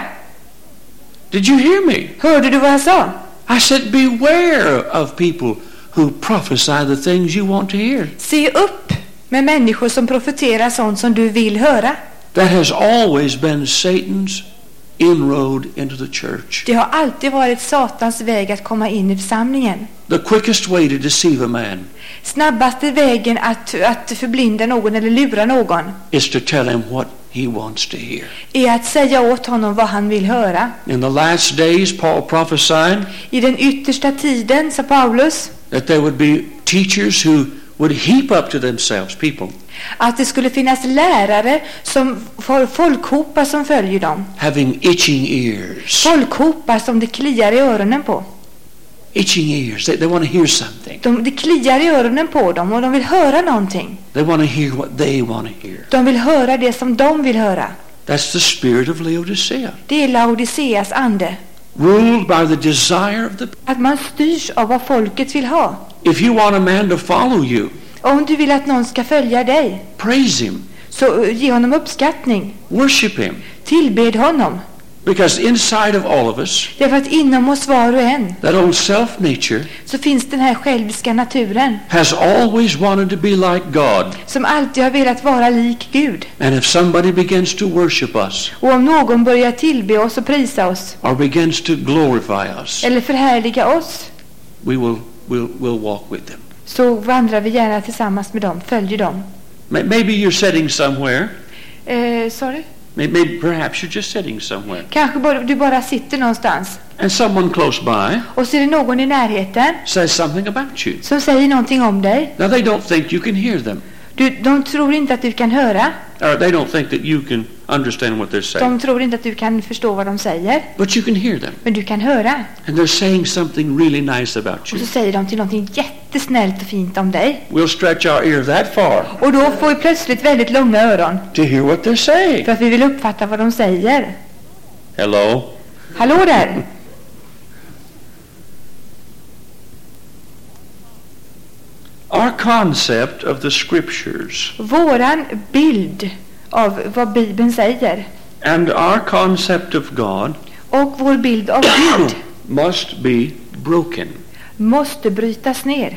Did you hear me? Hörde du vad jag sa? I said, beware of people who prophesy the things you want to hear. Se upp med människor som profeterar sånt som du vill höra. That has always been Satan's inroad into the church. Det har alltid varit Satans väg att komma in i församlingen. The quickest way to deceive a man Snabbaste vägen att förblinda någon eller lura någon is to tell him what he wants to hear. är att säga åt honom vad han vill höra. In the last days, Paul prophesied I den yttersta tiden, sa Paulus, that there would be teachers who would heap up to themselves people att det skulle finnas lärare som får folkhopar som följer dem. having itching ears. Folkhopar som det kliar i öronen på. Itching ears. They want to hear something. Det kliar i öronen på dem och de vill höra någonting. They want to hear what they want to hear. De vill höra det som de vill höra. That's the spirit of Laodicea. Det är Laodiceas ande. Ruled by the desire of the... Att man styrs av vad folket vill ha. If you want a man to follow you, Om du vill att någon ska följa dig, praise him. så ge honom uppskattning. Worship him. Tillbed honom. Because inside of all of us, Därför att inom oss var och en that old self-nature så finns den här själviska naturen has always wanted to be like God. som alltid har velat vara lik Gud. And if somebody begins to worship us Och om någon börjar tillbe oss och prisa oss or begins to glorify us, eller förhärliga oss, we'll walk with them. så vandrar vi gärna tillsammans med dem, följer dem. Maybe you're sitting somewhere. Sorry? Maybe perhaps you're just sitting somewhere. Kanske du bara sitter någonstans And someone close by och så är det någon i närheten says something about you. som säger någonting om dig. Now they don't think you can hear them. De tror inte att du kan höra. Or they don't think that you can understand what they're saying. De tror inte att du kan förstå vad de säger. But you can hear them. Men du kan höra. And they're saying something really nice about Och you. så säger de till någonting jättesnällt och fint om dig. We'll stretch our ear that far Och då får vi plötsligt väldigt långa öron. to hear what they're saying. För att vi vill uppfatta vad de säger. Hello? Hallå där! Our concept of the scriptures Våran bild av vad Bibeln säger and our concept of God och vår bild av Gud must be broken. måste brytas ner.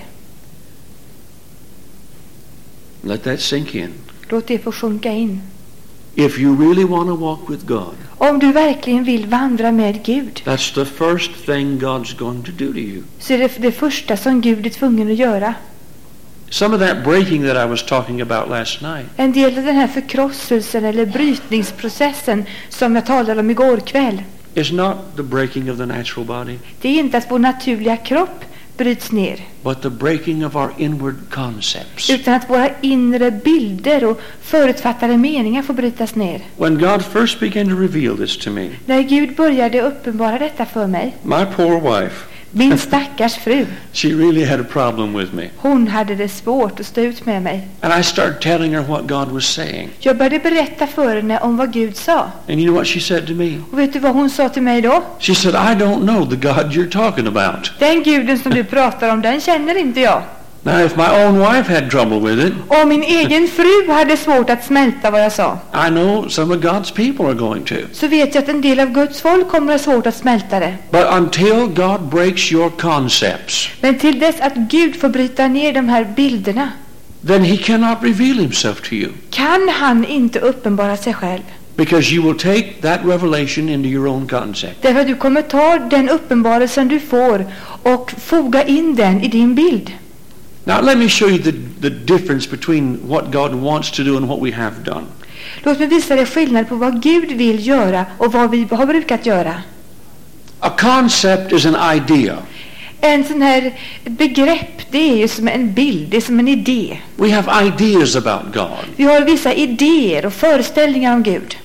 Let that sink in. Låt det få sjunka in. If you really want to walk with God, Om du verkligen vill vandra med Gud, that's the first thing God's going to do to you. så är det första som Gud är tvungen att göra. Some of that breaking that I was talking about last night En del av den här förkrosselsen eller brytningsprocessen som jag talade om igår kväll, is not the breaking of the natural body, det är inte att vår naturliga kropp bryts ner, but the breaking of our inward concepts. utan att våra inre bilder och förutfattade meningar får brytas ner. When God first began to reveal this to me, När Gud började uppenbara detta för mig, my poor wife, min stackars fru, she really had a problem with me. hon hade det svårt att stå ut med mig. And I started telling her what God was saying. Jag började berätta för henne om vad Gud sa. And you know what she said to me? Och vet du vad hon sa till mig då? She said, I don't know the God you're talking about. Den guden som du pratar om, den känner inte jag. Now, if my own wife had trouble with it, Och min egen fru hade svårt att smälta vad jag sa, I know some of God's people are going to. så vet jag att en del av Guds folk kommer att ha svårt att smälta det. But until God breaks your concepts, Men till dess att Gud får bryta ner de här bilderna, then he cannot reveal himself to you. kan han inte uppenbara sig själv. Because you will take that revelation into your own concept. Därför att du kommer ta den uppenbarelsen du får och foga in den i din bild. Now let me show you the difference between what God wants to do and what we have done. Låt mig visa dig skillnad på vad Gud vill göra och vad vi har brukat göra. A concept is an idea. En sån här begrepp, det är ju som en bild, det är som en idé. We have ideas about God. Vi har vissa idéer och föreställningar om Gud.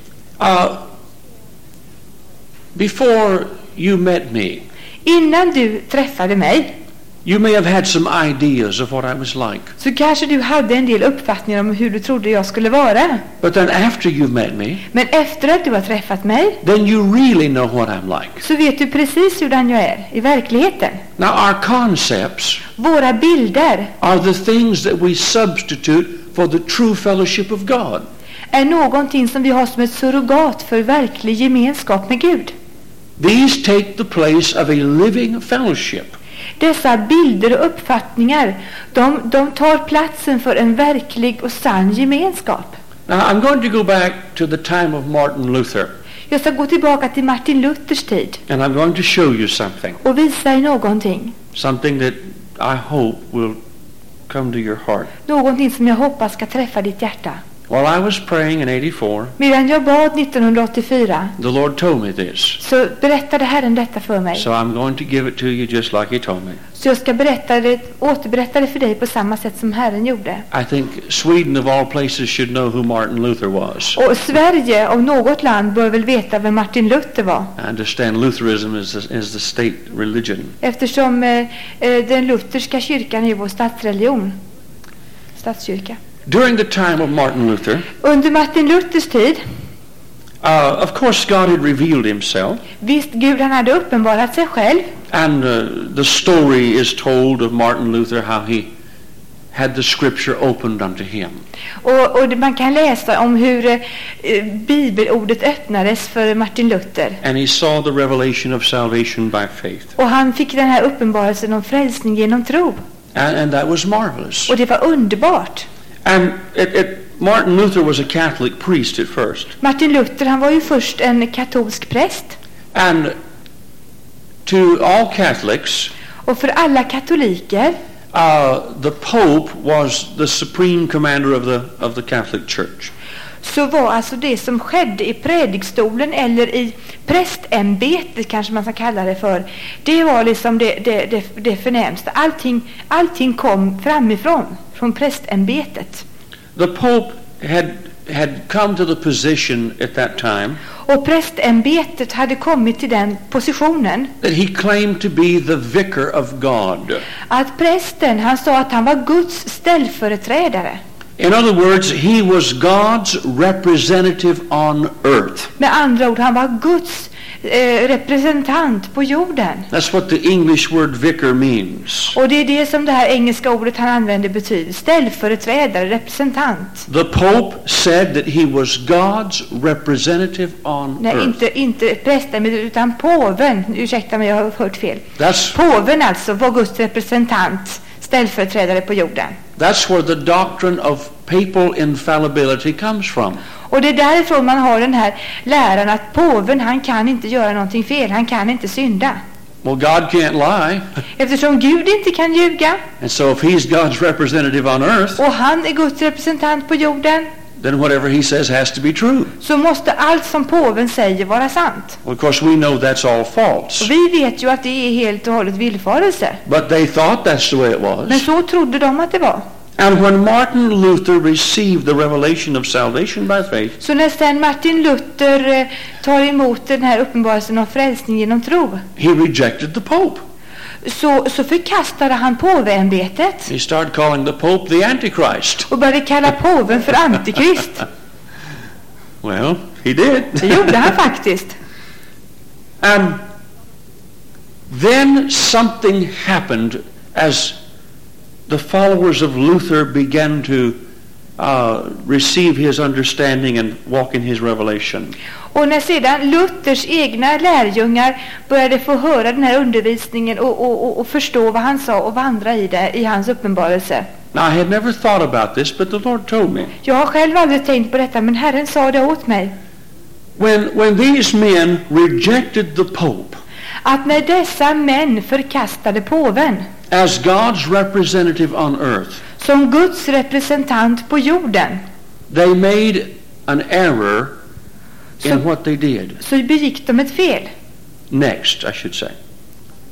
Before you met me, Innan du träffade mig you may have had some ideas of what I was like. så kanske du hade en del uppfattningar om hur du trodde jag skulle vara. But then after you've met me, Men efter att du har träffat mig then you really know what I'm like. så vet du precis hur jag är i verkligheten. Now our concepts Våra bilder are the things that we substitute for the true fellowship of God. är någonting som vi har som ett surrogat för verklig gemenskap med Gud. These take the place of a living fellowship. Dessa bilder och uppfattningar, de tar platsen för en verklig och sann gemenskap. Now I'm going to go back to the time of Martin Luther, Jag ska gå tillbaka till Martin Luthers tid and I'm going to show you something. och visa er någonting. Something that I hope will come to your heart. Någonting som jag hoppas ska träffa ditt hjärta. While I was praying in 84, Medan jag bad 1984 the Lord told me this. så berättade Herren detta för mig. So I'm going to give it to you just like He told me. Så jag ska återberätta det för dig på samma sätt som Herren gjorde. I think Sweden of all places should know who Martin Luther was. Och Sverige av något land bör väl veta vem Martin Luther var. I understand Lutheranism is the state religion. Eftersom den lutherska kyrkan är vår statskyrka. During the time of Martin Luther, Under Martin Luthers tid, of course God had revealed Himself, visst Gud han hade uppenbarat sig själv. and the story is told of Martin Luther how he had the scripture opened unto him. Och man kan läsa om hur bibelordet öppnades för Martin Luther. And he saw the revelation of salvation by faith. Och han fick den här uppenbarelsen om frälsning genom tro. And that was marvelous. Och det var underbart. And Martin Luther was a Catholic priest at first. Martin Luther han var ju först en katolsk präst. And to all Catholics, Och för alla katoliker the Pope was the supreme commander of the Catholic Church. så var alltså det som skedde i predikstolen eller i prästämbetet kanske man ska kalla det för. Det var liksom det förnämsta. Allting kom framifrån, från prästämbetet. The Pope had come to the position at that time Och prästämbetet hade kommit till den positionen that he claimed to be the vicar of God. att prästen, han sa att han var Guds ställföreträdare. In other words, he was God's representative on earth. Med andra ord, han var Guds representant på jorden. That's what the English word vicar means. Och det är det som det här engelska ordet han använder betyder. Ställföreträdare, representant. The Pope said that he was God's representative on Nej, earth. inte prästen utan påven. Ursäkta mig, jag har hört fel. Påven alltså var Guds representant, ställföreträdare på jorden. That's where the doctrine of papal infallibility comes from. Och det är därifrån man har den här läran att påven, han kan inte göra någonting fel, han kan inte synda. Well, God can't lie. Eftersom Gud inte kan ljuga And so if he's God's representative on earth, och han är Guds representant på jorden, then whatever he says has to be true. så måste allt som påven säger vara sant. Well, of course, we know that's all false. Och vi vet ju att det är helt och hållet villfarelse. But they thought that's the way it was. Men så trodde de att det var. And when Martin Luther received the revelation of salvation by faith, Så när sen Martin Luther tar emot den här uppenbarelsen av frälsning genom tro, he rejected the Pope. så förkastade han påveämbetet He started calling the Pope the Antichrist. och började kalla påven för antikrist. Well, he did. Det gjorde han faktiskt. Then something happened as the followers of Luther began to receive his understanding and walk in his revelation. Och när sedan Luthers egna lärjungar började få höra den här undervisningen och förstå vad han sa och vandra i hans uppenbarelse. Now, I had never thought about this, but the Lord told me. Jag har själv aldrig tänkt på detta, men Herren sa det åt mig. When these men rejected the Pope Att när dessa män förkastade påven as God's representative on earth, som Guds representant på jorden, they made an error in what they did. så begick de ett fel. Next, I should say.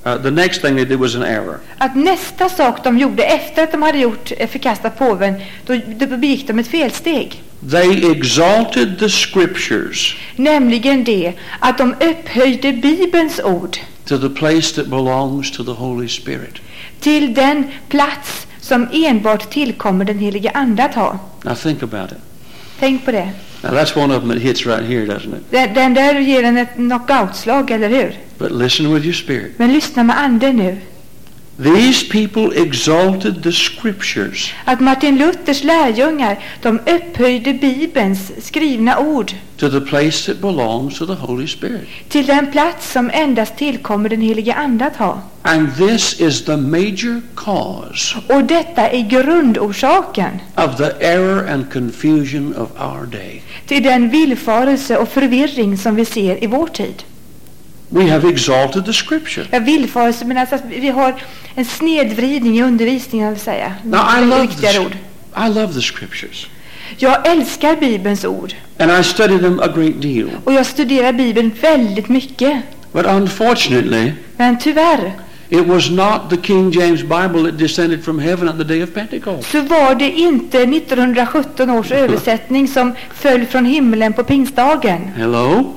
the next thing they did was an error. Att nästa sak de gjorde efter att de hade förkastat påven, då begick de ett felsteg. They exalted the scriptures Nämligen det att de upphöjde Bibelns ord to the place that belongs to the Holy Spirit. till den plats som enbart tillkommer den helige Ande att ha. Now think about it. Tänk på det. Now that's one of them that hits right here, doesn't it? Den där ger en ett knockoutslag, eller hur? But listen with your spirit. Men lyssna med anden nu. These people exalted the scriptures Att Martin Luthers lärjungar, de upphöjde Bibelns skrivna ord to the place that belongs to the Holy Spirit. till den plats som endast tillkommer den helige Ande att ha. And this is the major cause Och detta är grundorsaken of the error and confusion of our day. till den villfarelse och förvirring som vi ser i vår tid. We have exalted the scripture. Ja, villfarelse, men alltså att vi har en snedvridning i undervisningen, vill säga. Now Riktigare ord. I love the scriptures. Jag älskar Bibelns ord. And I study them a great deal. Och jag studerar Bibeln väldigt mycket. But unfortunately, Men tyvärr it was not the King James Bible that descended from heaven on the day of Pentecost. så var det inte 1917 års översättning som föll från himlen på pingstdagen. Hello?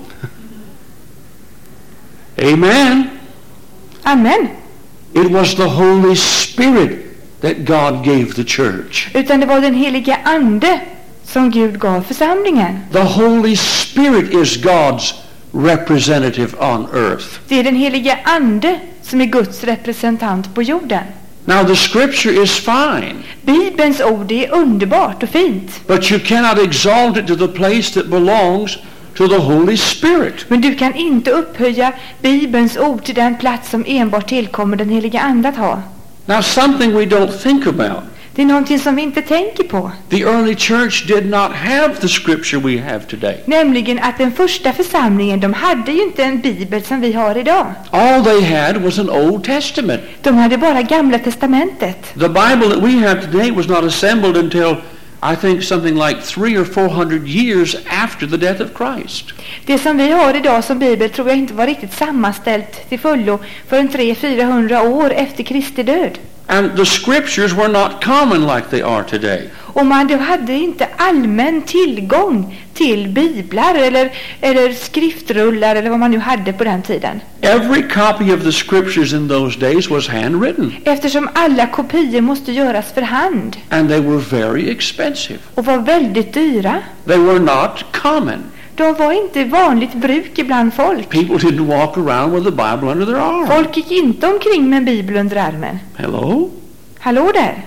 Amen. Amen. It was the Holy Spirit that God gave the church. Utan det var den heliga Ande som Gud gav församlingen. The Holy Spirit is God's representative on earth. Det är den heliga Ande som är Guds representant på jorden. Now the scripture is fine, Bibelns ord är underbart och fint. but you cannot exalt it to the place that belongs to the Holy Spirit. Men du kan inte upphöja Bibelns ord till den plats som enbart tillkommer den heliga Ande att ha. Now something we don't think about. Det är någonting som vi inte tänker på. The early church did not have the scripture we have today. Nämligen att den första församlingen, de hade ju inte en bibel som vi har idag. All they had was an Old Testament. De hade bara Gamla testamentet. The Bible that we have today was not assembled until I think something like 300 or 400 years after the death of Christ. Det som vi har idag som bibel tror jag inte var riktigt sammanställt till fullo förrän 300-400 år efter Kristi död. And the scriptures were not common like they are today. Och man hade inte allmän tillgång till biblar eller skriftrullar eller vad man nu hade på den tiden. Every copy of the scriptures in those days was handwritten. Eftersom alla kopior måste göras för hand. And they were very expensive. Och var väldigt dyra. They were not common. De var inte vanligt bruk ibland folk. People didn't walk around with the Bible under their arm. Folk gick inte omkring med en bibel under armen. Hello? Hallå där.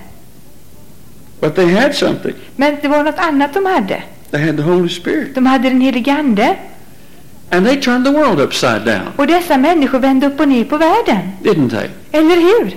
But they had something. Men det var något annat de hade. They had the Holy Spirit. De hade den helige Ande. And they turned the world upside down. Och dessa människor vände upp och ner på världen. Didn't they? Eller hur?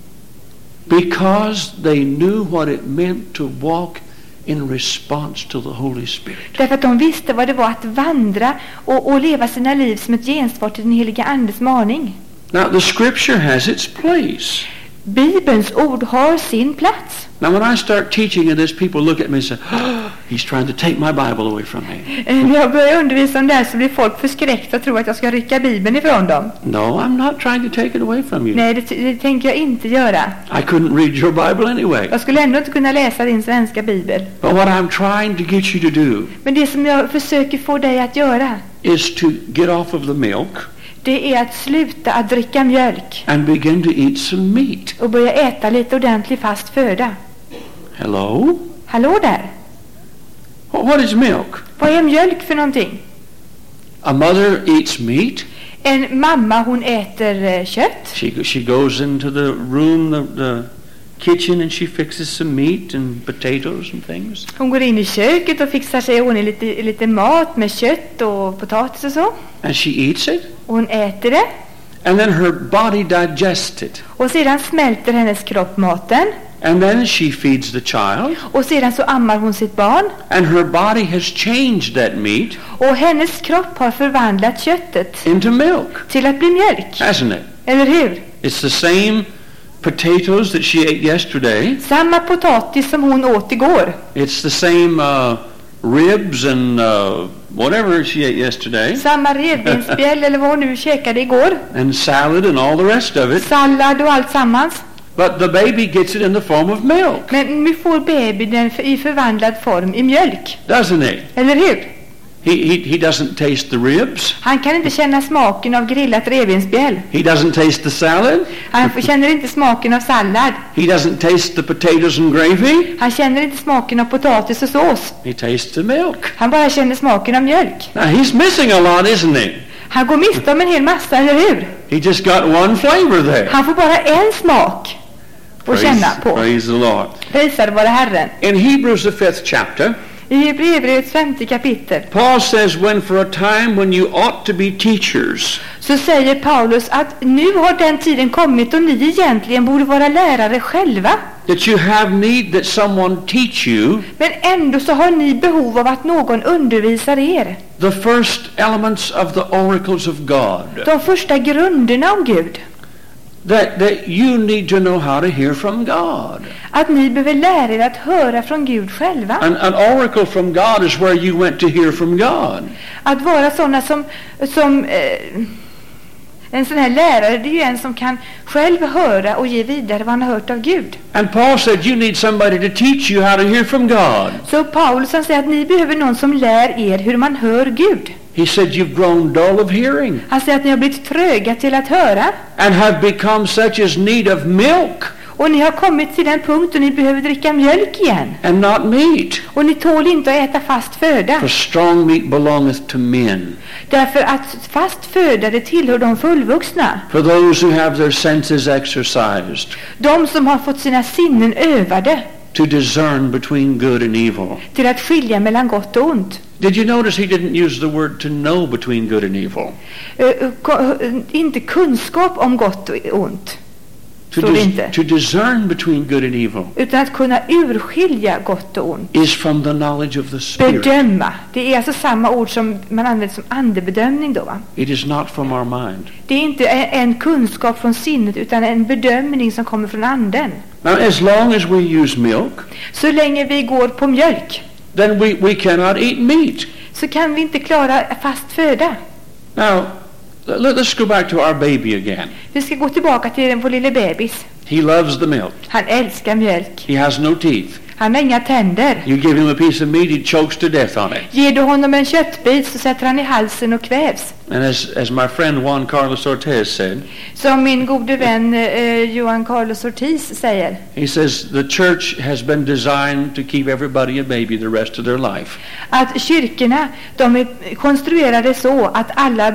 Because they knew what it meant to walk in response to the Holy Spirit. Därför att de visste vad det var att vandra och leva sina liv som ett gensvar till den heliga Andes maning. Now the scripture has its place. Bibelns ord har sin plats. Now when I start teaching in this, people look at me and say, oh, he's trying to take my Bible away from me. När jag börjar undervisa om det här så blir folk förskräckta och tror att jag ska rycka Bibeln ifrån dem. No, I'm not trying to take it away from you. Nej, det tänker jag inte göra. I couldn't read your Bible anyway. Jag skulle ändå inte kunna läsa din svenska bibel. But what I'm trying to get you to do Men det som jag försöker få dig att göra, is to get off of the milk det är att sluta att dricka mjölk and begin to eat some meat. och börja äta lite ordentlig fast föda. Hello? Hallå där. What is milk? Vad är mjölk för någonting? A mother eats meat. En mamma, hon äter kött. She goes into the room, the kitchen, and she fixes some meat and potatoes and things. Hon går in i köket och fixar sig ordning lite mat med kött och potatis och så. And she eats it. Och hon äter det. And then her body digests it. Och sedan smälter hennes kropp maten. And then she feeds the child. Och sedan så ammar hon sitt barn. And her body has changed that meat Och hennes kropp har förvandlat köttet into milk. till att bli mjölk. Hasn't it? Eller hur? It's the same potatoes that she ate yesterday. Samma potatis som hon åt igår. It's the same ribs and whatever she ate yesterday, samma revbensspjäll eller vad hon nu käkade igår, and salad and all the rest of it. sallad och allt sammans. But the baby gets it in the form of milk, Men nu får babyn i förvandlad form i mjölk, doesn't he? eller hur? He doesn't taste the ribs. Han kan inte känna smaken av grillat revbensspjäll. He doesn't taste the salad. Han känner inte smaken av sallad. He doesn't taste the potatoes and gravy. Han känner inte smaken av potatis och sås. He tastes the milk. Han bara känner smaken av mjölk. Now he's missing a lot, isn't he? Han går miste om en hel massa, eller hur? He just got one flavor there. Han får bara en smak att känna på. Praise the Lord. Prisad vare Herren. In Hebrews the 5th chapter, I Hebreerbrevets 5:e kapitel Paul says, when for a time when you ought to be teachers, så säger Paulus att nu har den tiden kommit då ni egentligen borde vara lärare själva. that you have need that someone teach you Men ändå så har ni behov av att någon undervisar er. the first elements of the oracles of God. De första grunderna om Gud. That you need to know how to hear from God. Att ni behöver lära er att höra från Gud själva. An oracle from God is where you went to hear from God. Att vara sådana som en sån här lärare, det är ju en som kan själv höra och ge vidare vad han har hört av Gud. And Paul said you need somebody to teach you how to hear from God. Så Paulus säger att ni behöver någon som lär er hur man hör Gud. He said you've grown dull of hearing Han säger att ni har blivit tröga till att höra. and have become such as need of milk Och ni har kommit till den punkt då ni behöver dricka mjölk igen. and not meat. Och ni tål inte att äta fast föda. For strong meat belongeth to men, Därför att fast föda, det tillhör de fullvuxna. for those who have their senses exercised De som har fått sina sinnen övade to discern between good and evil. till att skilja mellan gott och ont. Did you notice he didn't use the word to know between good and evil? Inte kunskap om gott och ont, står det inte. To discern between good and evil Utan att kunna urskilja gott och ont. is from the knowledge of the Spirit. Bedöma. Det är alltså samma ord som man använder som andebedömning då, va? It is not from our mind. Det är inte en kunskap från sinnet utan en bedömning som kommer från anden. Now, as long as we use milk, Så länge vi går på mjölk then we cannot eat meat. så kan vi inte klara fast föda. Now, let's go back to our baby again. Vi ska gå tillbaka till vår lille bebis. He loves the milk. Han älskar mjölk. He has no teeth. Han har inga tänder. You give him a piece of meat, he chokes to death on it. Ger du honom en köttbit så sätter han i halsen och kvävs. And as my friend Juan Carlos Ortiz said, Som min gode vän Juan Carlos Ortiz säger. he says the church has been designed to keep everybody a baby the rest of their life. Att kyrkorna, de är konstruerade så att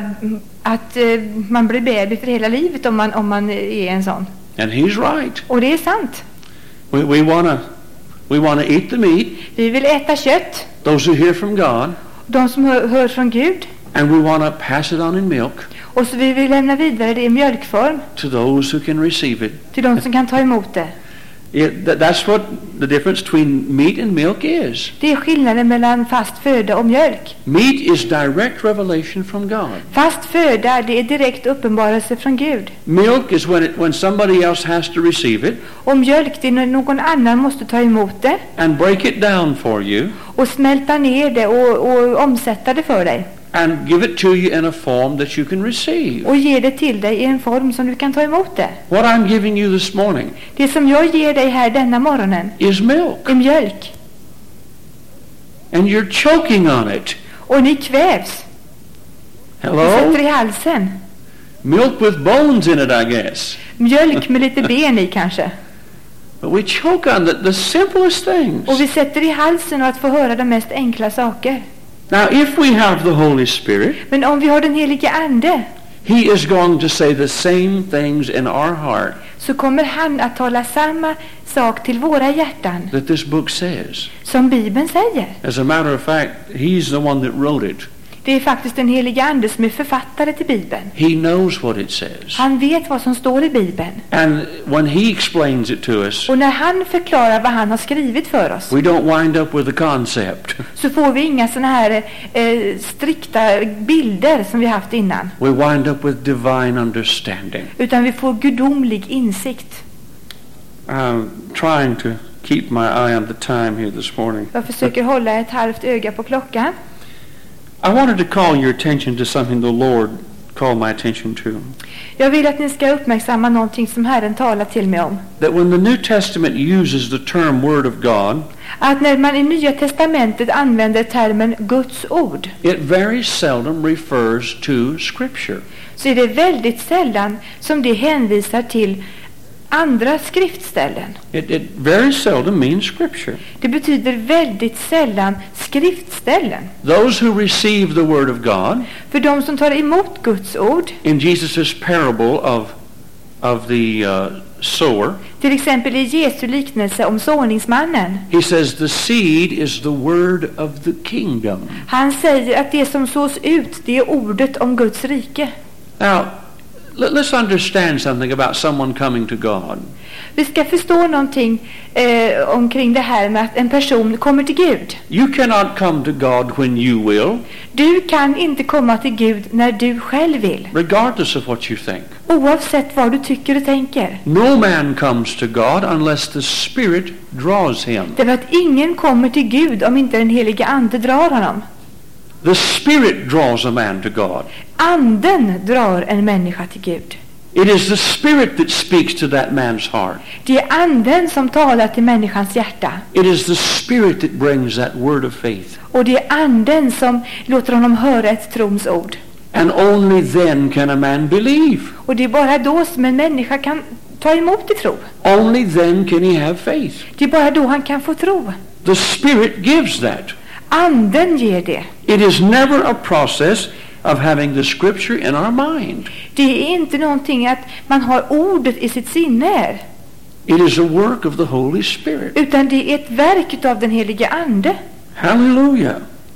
man blir baby för hela livet om man är en sån. And he's right. Och det är sant. We want to eat the meat, Vi vill äta kött. those who hear from God, De som hör från Gud. and we want to pass it on in milk Och så vi vill lämna vidare det i mjölkform to those who can receive it. till de som kan ta emot det. That's what the difference between meat and milk is. Det är skillnaden mellan fast föda och mjölk. Meat is direct revelation from God. Fast föda, det är direkt uppenbarelse från Gud. Milk is when somebody else has to receive it Och mjölk, det är när någon annan måste ta emot det and break it down for you och smälta ner det och omsätta det för dig. and give it to you in a form that you can receive. Och ge det till dig i en form som du kan ta emot det. What I'm giving you this morning Det som jag ger dig här denna morgonen is milk, är mjölk. and you're choking on it. Och ni kvävs. Du Hello? sätter i halsen. Milk with bones in it, I guess. Mjölk med lite ben i kanske. But we choke on the simplest things. Och vi sätter i halsen och att få höra de mest enkla saker. Now, if we have the Holy Spirit, Men om vi har den helige ande He is going to say the same things in our heart så kommer han att tala samma sak till våra hjärtan that this book says. som Bibeln säger. As a matter of fact, He's the one that wrote it. Det är faktiskt den helige ande som är författare till Bibeln. He knows what it says. Han vet vad som står i Bibeln. And when He explains it to us, Och när han förklarar vad han har skrivit för oss we don't wind up with a concept. så får vi inga såna här strikta bilder som vi haft innan. We wind up with divine understanding. Utan vi får gudomlig insikt. I'm trying to keep my eye on the time here this morning. Jag försöker hålla ett halvt öga på klockan. I wanted to call your attention to something the Lord called my attention to. Jag vill att ni ska uppmärksamma någonting som Herren talar till mig om. That when the New Testament uses the term Word of God, Att när man i Nya testamentet använder termen Guds ord, it very seldom refers to Scripture. så är det väldigt sällan som det hänvisar till andra skriftställen. It very seldom means Scripture. Det betyder väldigt sällan skriftställen. Those who receive the Word of God, För de som tar emot Guds ord, in Jesus' parable of the sower, till exempel i Jesu liknelse om såningsmannen, he says the seed is the word of the kingdom. han säger att det som sås ut, det är ordet om Guds rike. Now, let's understand something about someone coming to God. Vi ska förstå någonting omkring det här med att en person kommer till Gud. You cannot come to God when you will, Du kan inte komma till Gud när du själv vill, regardless of what you think. oavsett vad du tycker och tänker. No man comes to God unless the Spirit draws him. Därför att ingen kommer till Gud om inte den helige ande drar honom. The Spirit draws a man to God. Anden drar en människa till Gud. It is the Spirit that speaks to that man's heart. Det är anden som talar till människans hjärta. It is the Spirit that brings that word of faith. Och det är anden som låter honom höra ett trons ord. And only then can a man believe. Och det är bara då som en människa kan ta emot i tro. Only then can he have faith. Det är bara då han kan få tro. The Spirit gives that. Anden ger det. It is never a process of having the Scripture in our mind. Det är inte någonting att man har ordet i sitt sinne. It is a work of the Holy Spirit. Utan det är ett verk av den helige ande. Hallelujah.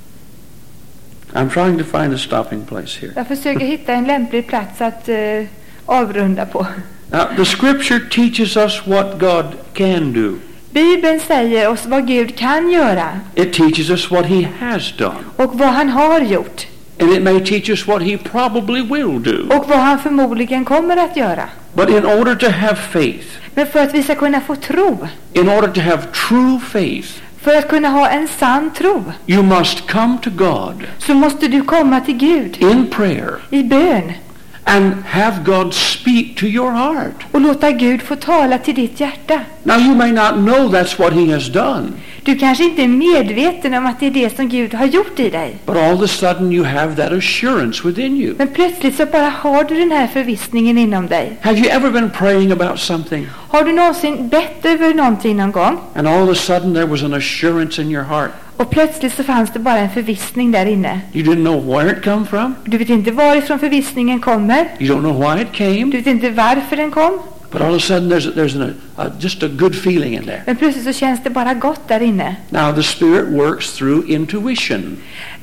I'm trying to find a stopping place here. Jag försöker hitta en lämplig plats att avrunda på. Now, the Scripture teaches us what God can do. Bibeln säger oss vad Gud kan göra. It teaches us what he has done. Och vad han har gjort. And it may teach us what he probably will do. Och vad han förmodligen kommer att göra. But in order to have faith, Men för att vi ska kunna få tro, in order to have true faith, för att kunna ha en sann tro, you must come to God så måste du komma till Gud in prayer i bön and have God speak to your heart. och låta Gud få tala till ditt hjärta. Now, you may not know that's what he has done, Du kanske inte är medveten om att det är det som Gud har gjort i dig. but all of a sudden you have that assurance within you. Men plötsligt så bara har du den här förvissningen inom dig. Have you ever been praying about something, Har du någonsin bett över någonting någon gång? and all of a sudden there was an assurance in your heart? Och plötsligt så fanns det bara en förvissning där inne. You didn't know where it come from. Du vet inte varifrån förvissningen kommer. You don't know why it came. Du vet inte varför den kom. But all of a sudden there's just a good feeling in there. Men plötsligt så känns det bara gott där inne. Now the Spirit works through intuition.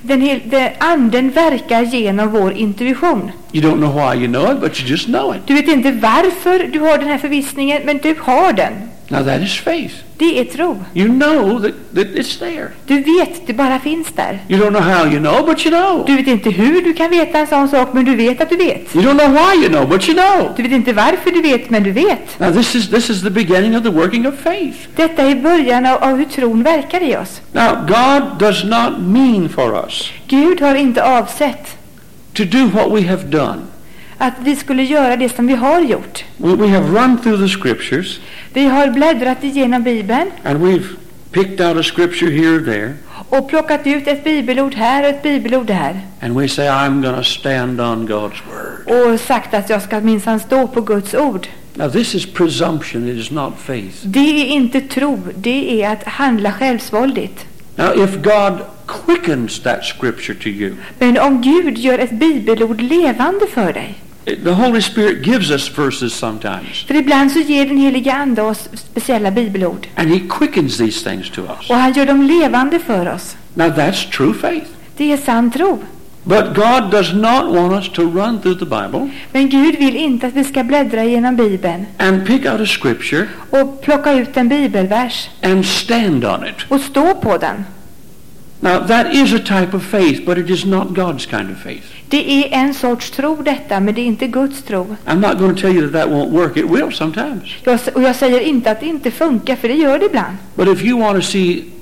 Anden verkar genom vår intuition. You don't know why you know it, but you just know it. Du vet inte varför du har den här förvissningen, men du har den. Now that is faith. Det är tro. You know that it's there. Du vet, det bara finns där. You don't know how you know, but you know. Du vet inte hur du kan veta en sån sak, men du vet att du vet. You don't know why you know, but you know. Du vet inte varför du vet, men du vet. Now this is the beginning of the working of faith. Detta är början av hur tron verkar i oss. Now God does not mean for us Gud har inte avsett to do what we have done. att vi skulle göra det som vi har gjort. We have run through the scriptures, Vi har bläddrat igenom Bibeln and we've picked out a scripture here or there, och plockat ut ett bibelord här och ett bibelord där. and we say, I'm going to stand on God's word. Och sagt att jag ska minsann stå på Guds ord. Now this is presumption, it is not faith. Det är inte tro, det är att handla självsvåldigt. Now if God quickens that scripture to you, Men om Gud gör ett bibelord levande för dig, the Holy Spirit gives us verses sometimes, för ibland så ger den helige ande oss speciella bibelord. and he quickens these things to us. Och han gör dem levande för oss. Now that's true faith. Det är sann tro. But God does not want us to run through the Bible Men Gud vill inte att vi ska bläddra genom Bibeln and pick out a scripture och plocka ut en bibelvers and stand on it. och stå på den. Now that is a type of faith, but it is not God's kind of faith. Det är en sorts tro detta, men det är inte Guds tro. I'm not going to tell you that won't work. It will sometimes. Jag säger inte att det inte funkar, för det gör det ibland. But if you want to see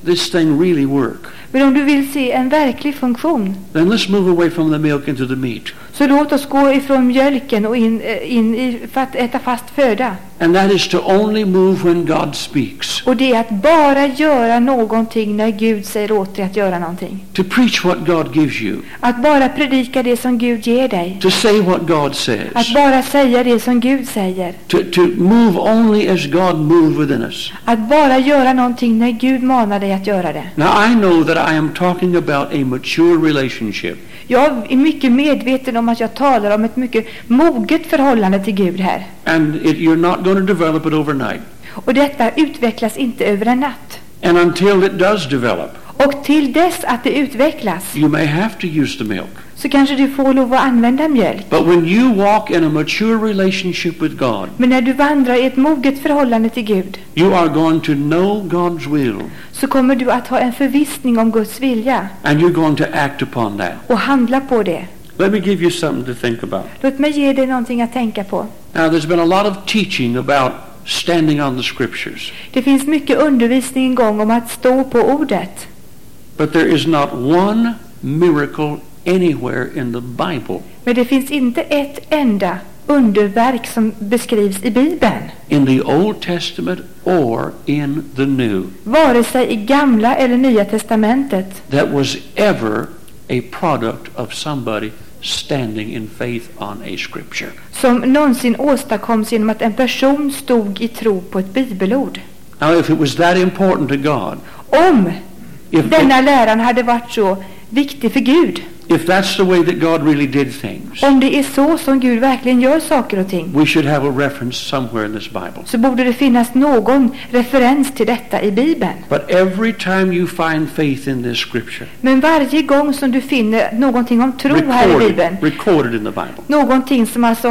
this thing really work, Men om du vill se en verklig funktion, then let's move away from the milk into the meat. så låt oss gå ifrån mjölken och in i för att äta fast föda. And that is to only move when God speaks. Och det är att bara göra någonting när Gud säger åt dig att göra någonting. To preach what God gives you. Att bara predika det som Gud ger dig. To say what God says. Att bara säga det som Gud säger. To move only as God moves within us. Att bara göra någonting när Gud manar dig att göra det. Now I know that I am talking about a mature relationship. Jag är mycket medveten om att jag talar om ett mycket moget förhållande till Gud här. And you're not going to develop it overnight. Och detta utvecklas inte över en natt. And until it does develop, Och till dess att det utvecklas, you may have to use the milk. så kanske du får lov att använda mjölk. But when you walk in a mature relationship with God, Men när du vandrar i ett moget förhållande till Gud, you are going to know God's will. så kommer du att ha en förvissning om Guds vilja And you're going to act upon that. och handla på det. Let me give you something to think about. Låt mig ge dig någonting att tänka på. Now there's been a lot of teaching about standing on the scriptures. Det finns mycket undervisning igång om att stå på ordet. But there is not one miracle anywhere in the Bible, Men det finns inte ett enda underverk som beskrivs i Bibeln, in the Old Testament or in the New, vare sig i Gamla eller Nya testamentet, that was ever a product of somebody standing in faith on a scripture. som någonsin åstadkoms genom att en person stod i tro på ett bibelord. Now if it was that important to God, Om if denna läran hade varit så viktig för Gud, if that's the way that God really did things, om det är så som Gud verkligen gör saker och ting, we should have a reference somewhere in this Bible. så borde det finnas någon referens till detta i Bibeln. But every time you find faith in this scripture, Men varje gång som du finner någonting om tro här i Bibeln, recorded in the Bible, någonting som alltså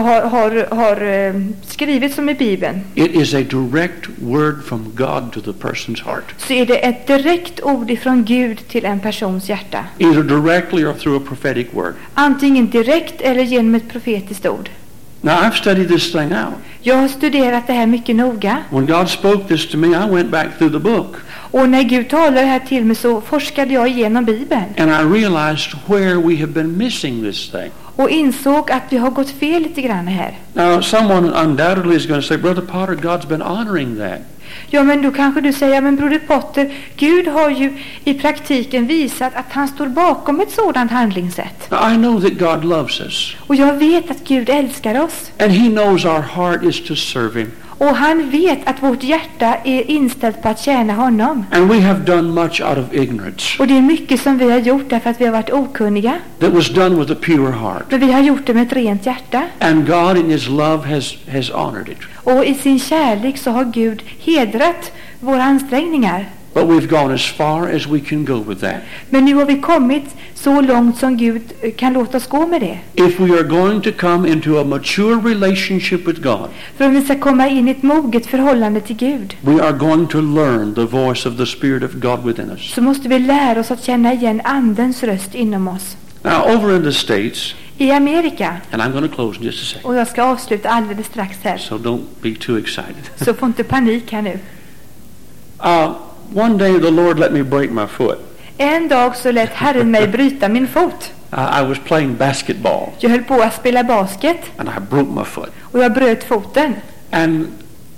har skrivits om i Bibeln, it is a direct word from God to the person's heart, så är det ett direkt ord ifrån Gud till en persons hjärta. either directly or through a prophetic word. Antingen direkt eller genom ett profetiskt ord. Now I've studied this thing out. Jag har studerat det här mycket noga. When God spoke this to me, I went back through the book Och när Gud talade det här till mig så forskade jag igenom Bibeln. and I realized where we have been missing this thing. Och insåg att vi har gått fel lite grann här. Now someone undoubtedly is going to say, Brother Potter, God's been honoring that. Ja, men då kanske du säger, men broder Potter, Gud har ju i praktiken visat att han står bakom ett sådant handlingssätt. Now, I know that God loves us, Och jag vet att Gud älskar oss. and He knows our heart is to serve Him. Och han vet att vårt hjärta är inställt på att tjäna honom. And we have done much out of ignorance. Och det är mycket som vi har gjort därför att vi har varit okunniga. That was done with a pure heart. Men vi har gjort det med ett rent hjärta. And God in His love has honored it. Och i sin kärlek så har Gud hedrat våra ansträngningar. But we've gone as far as we can go with that. Men nu har vi kommit så långt som Gud kan låta oss gå med det. If we are going to come into a mature relationship with God, För om vi ska komma in i ett moget förhållande till Gud, we are going to learn the voice of the Spirit of God within us. så måste vi lära oss att känna igen Andens röst inom oss. Now, over in the States, I Amerika, and I'm going to close in just a second, och jag ska avsluta alldeles strax här, so don't be too excited. så får inte panik här nu. One day the Lord let me break my foot. En dag så lät Herren mig bryta min fot. I was playing basketball, Jag höll på att spela basket and I broke my foot. och jag bröt foten. And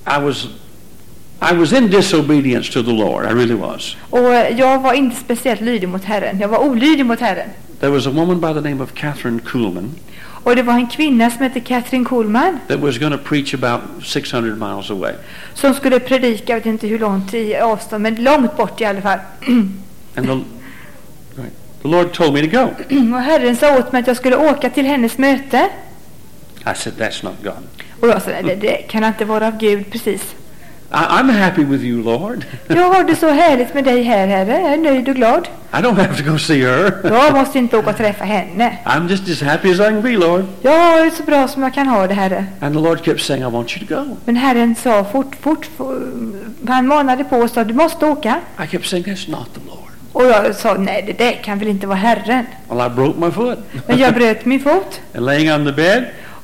I was in disobedience to the Lord. I really was. Och jag var inte speciellt lydig mot Herren. Jag var olydig mot Herren. There was a woman by the name of Catherine Kuhlman Och det var en kvinna som hette Katrin Kuhlman that was going to preach about 600 miles away. som skulle predika, jag vet inte hur långt i avstånd, men långt bort i alla fall. And the Lord told me to go. Och Herren sa åt mig att jag skulle åka till hennes möte. I said, that's not God. Och jag sa, det kan inte vara av Gud, precis. I'm happy with you, Lord. Jag har det så härligt med dig här, Herre. Jag är nöjd och glad. I don't have to go see her. Jag måste inte åka och träffa henne. I'm just as happy as I can be, Lord. Jag har det så bra som jag kan ha det, Herre. And the Lord kept saying, I want you to go. Men Herren sa han manade på och sa, du måste åka. I kept saying, that's not the Lord. Och jag sa, nej, det kan väl inte vara Herren. Well, I broke my foot. Men jag bröt min fot. And laying on the bed,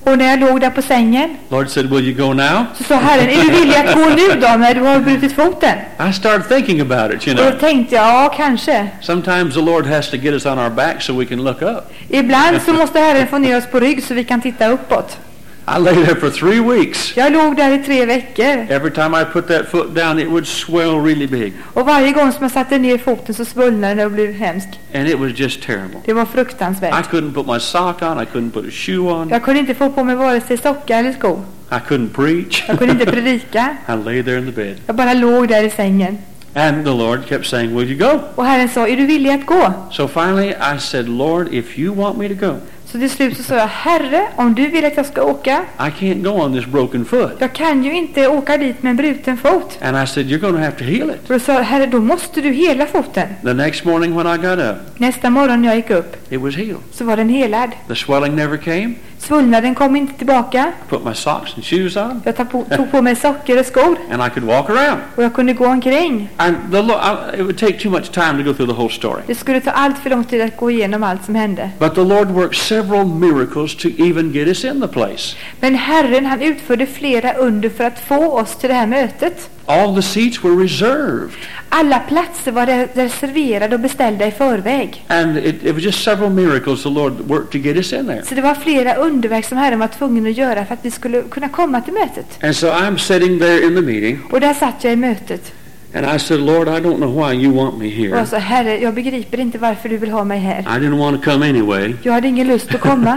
Och när jag låg där på sängen Lord said, will you go now? så sa Herren, är du villig att gå nu då när du har brutit foten? I started thinking about it, you Och då know. tänkte jag, ja kanske. Sometimes the Lord has to get us on our back so we can look up. Ibland så måste Herren få ner oss på rygg så vi kan titta uppåt. I lay there for 3 weeks. Jag låg där i 3 veckor. Every time I put that foot down, it would swell really big. Och varje gång som jag satte ner foten så svullnade det och blev hemskt. And it was just terrible. Det var I fruktansvärt. couldn't put my sock on. I couldn't put a shoe on. Jag kunde inte få på mig vare sig sockar eller skor. I couldn't preach. Jag kunde inte predika. I lay there in the bed. Jag bara låg där i sängen. And the Lord kept saying, will you go? Och Herren sa, är du villig att gå? So finally I said, Lord, if you want me to go, Så till slut så sa jag, Herre, om du vill att jag ska åka, I can't go on this broken foot. jag kan ju inte åka dit med en bruten fot. And I said, you're going to have to heal it. Och då sa jag, Herre, då måste du hela foten. The next morning when I got up, Nästa morgon när jag gick upp it was healed. så var den helad. The swelling never came. Svullnaden kom inte tillbaka. Put my socks and shoes on, Jag tog på mig sockor och skor and I could walk around. och jag kunde gå omkring. And it would take too much time to go through the whole story. Det skulle ta allt för lång tid att gå igenom allt som hände. But the Lord worked several miracles to even get us in the place. Men Herren, han utförde flera under för att få oss till det här mötet. All the seats were reserved. Alla platser var reserverade och beställda i förväg. And it was just several miracles the Lord worked to get us in there. Så det var flera underverk som Herren var tvungen att göra för att vi skulle kunna komma till mötet. And so I'm sitting there in the meeting, Och där satt jag i mötet. and I said, Lord, I don't know why you want me Och here. jag sa, Herre, jag begriper inte varför du vill ha mig här. I didn't want to come anyway. Jag hade ingen lust att komma.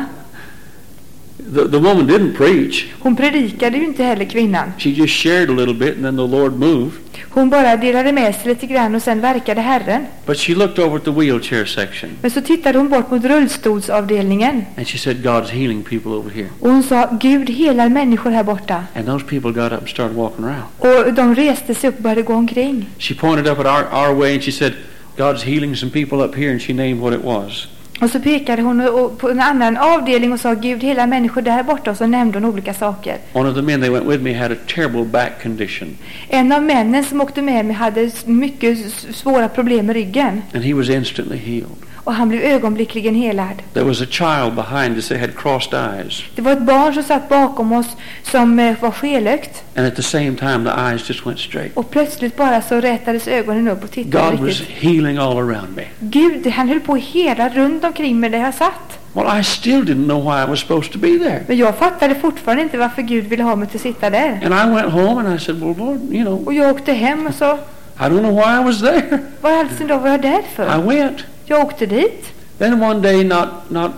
The woman didn't preach. Hon predikade ju inte heller, kvinnan. She just shared a little bit, and then the Lord moved. Hon bara delade med sig lite grann och sen verkade Herren. But she looked over at the wheelchair section, Men så tittade hon bort mot rullstolsavdelningen. and she said, God's healing people over here. Och hon sa, Gud helar människor här borta. And those people got up and started walking around. Och de reste sig upp och började gå omkring. She pointed up at our way, and she said, God's healing some people up here, and she named what it was. Och så pekade hon på en annan avdelning och sa, Gud hela människor där borta. Och så nämnde hon olika saker. One of the men that went with me had a terrible back condition, En av männen som åkte med mig hade mycket svåra problem med ryggen. and he was instantly healed. Och han blev ögonblickligen helad. There was a child behind us that had crossed eyes, Det var ett barn som satt bakom oss som var skelögt. and at the same time the eyes just went straight. Och plötsligt bara så rätades ögonen upp och tittade God was riktigt. healing all around me. Gud, han höll på hela runt omkring mig där jag satt. Well, I still didn't know why I was supposed to be there. Men jag fattade fortfarande inte varför Gud ville ha mig till att sitta där. And I went home and I said, well, Lord, you know, Och jag åkte hem och så, I don't know why I was there. vad i all sin dag var jag där för? I went. Jag åkte dit. Then one day, not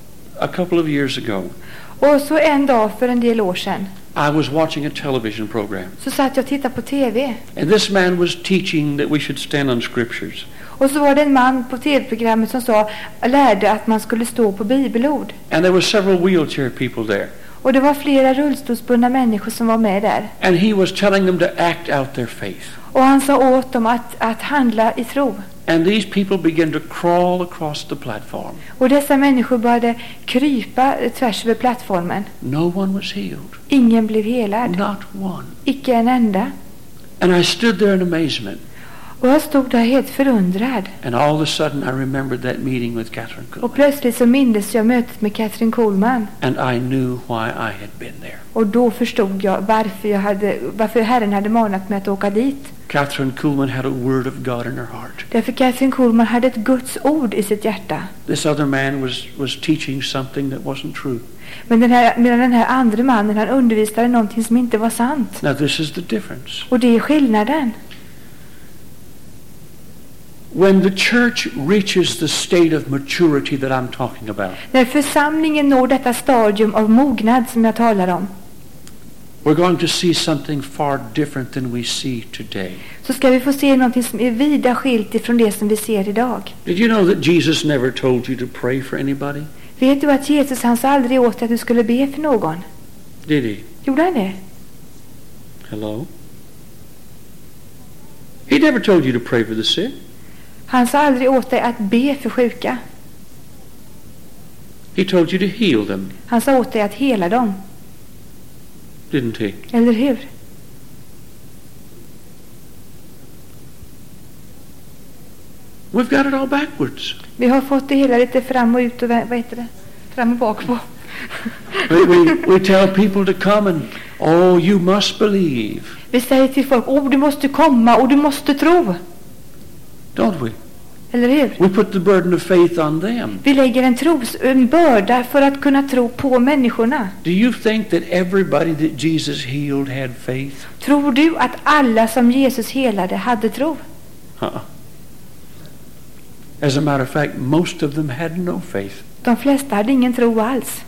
a couple of years ago, Och så en dag för en del år sedan I was watching a television program. så satt jag och tittade på TV. And this man was teaching that we should stand on scriptures. Och så var det en man på TV-programmet som lärde att man skulle stå på bibelord. And there were several wheelchair people there. Och det var flera rullstolsbundna människor som var med där. And he was telling them to act out their faith. Och han sa åt dem att handla i tro. And these people began to crawl across the platform. Och dessa människor började krypa tvärs över plattformen. No one was healed. Ingen blev helad. Not one. Icke en enda. And I stood there in amazement. Och jag stod där helt förundrad. And all of a sudden I remembered that meeting with Catherine Och Kuhlman. plötsligt så mindes jag mötet med Katrin Kuhlman. And I knew why I had been there. Och då förstod jag varför Herren hade manat mig att åka dit. Catherine Kuhlman had a word of God in her heart. Därför Katrin Kuhlman hade ett Guds ord i sitt hjärta. This other man was teaching something that wasn't true. Men medan den här andra mannen, han undervisade någonting som inte var sant. Now this is the difference. Och det är skillnaden. When the church reaches the state of maturity that I'm talking about, När församlingen når detta stadium av mognad som jag talar om, we're going to see something far different than we see today. så ska vi få se någonting som är vida skilt ifrån det som vi ser idag. Did you know that Jesus never told you to pray for anybody? Vet du att Jesus, han sa aldrig åt dig att du skulle be för någon? Did he? Gjorde han det? Hello? He never told you to pray for the sick. Han sa aldrig åt dig att be för sjuka. He told you to heal them, Han sa åt dig att hela dem. didn't he? Eller hur? We've got it all backwards. Vi har fått det hela lite fram och ut och fram och bak på. We tell people to come and, oh, you must believe. Vi säger till folk, du måste komma och du måste tro. Don't we? Eller hur? We put the burden of faith on them. Vi lägger en börda för att kunna tro på människorna. Do you think that everybody that Jesus healed had faith? Tror du att alla som Jesus helade hade tro? As a matter of fact, most of them had no faith. De flesta hade ingen tro alls.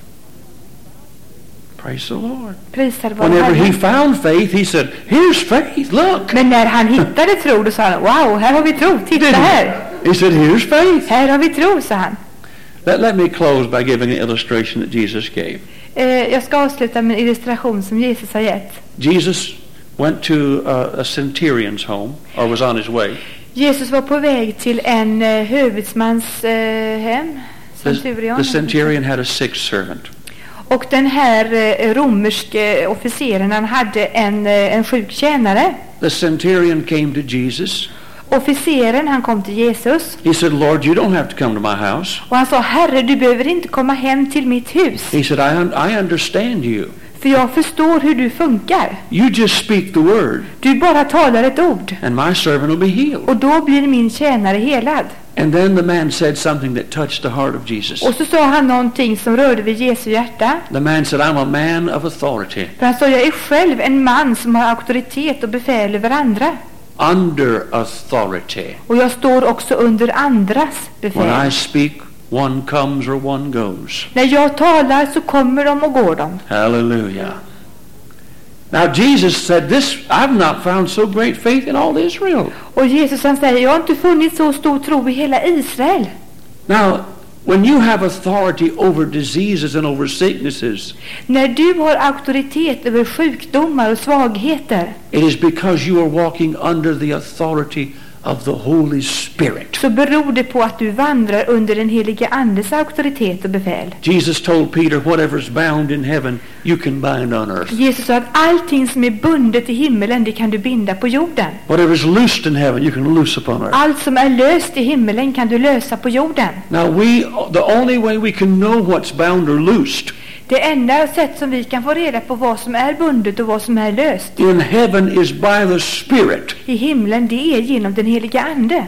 Praise the Lord. Prisad vare Whenever he Herren. found faith, he said, here's faith, look. Men när han hittade tro, då sa han, wow, här har vi tro, titta här. He said, here's faith. Här har vi tro, sa han. Let me close by giving an illustration that Jesus gave. Jag ska avsluta med en illustration som Jesus har gett. Jesus went to a centurion's home, or was on his way. Jesus var på väg till en hövitsmans hem. The centurion had a sick servant. Och den här romerske officeren, han hade en sjuk tjänare. The centurion came to Jesus. Officeren, han kom till Jesus. He said, Lord, you don't have to come to my house. Och han sa, Herre, du behöver inte komma hem till mitt hus. He said, I understand you. För jag förstår hur du funkar. You just speak the word. Du bara talar ett ord. And my servant will be healed. Och då blir min tjänare helad. And then the man said something that touched the heart of Jesus. Och så sa han någonting som rörde vid Jesu hjärta. The man said, I'm a man of authority. För han sa, jag är själv en man som har auktoritet och befäl över andra. Under authority. Och jag står också under andras befäl. When I speak, one comes or one goes. När jag talar så kommer de och går de. Hallelujah. Now Jesus said this, I've not found so great faith in all Israel. Och Jesus han säger, jag har inte funnit så stor tro i hela Israel. Now, when you have authority over diseases and over sicknesses, När du har auktoritet över sjukdomar och svagheter, it is because you are walking under the authority of the Holy Spirit. så beror det på att du vandrar under den helige Andes auktoritet och befäl. Jesus told Peter, whatever's bound in heaven, you can bind on earth. Jesus sa att allting som är bundet i himmelen, det kan du binda på jorden. Whatever's loosed in heaven, you can loose upon earth. Allt som är löst i himmelen kan du lösa på jorden. Now the only way we can know what's bound or loosed Det enda sätt som vi kan få reda på vad som är bundet och vad som är löst in heaven is by the Spirit. i himlen, det är genom den heliga Ande.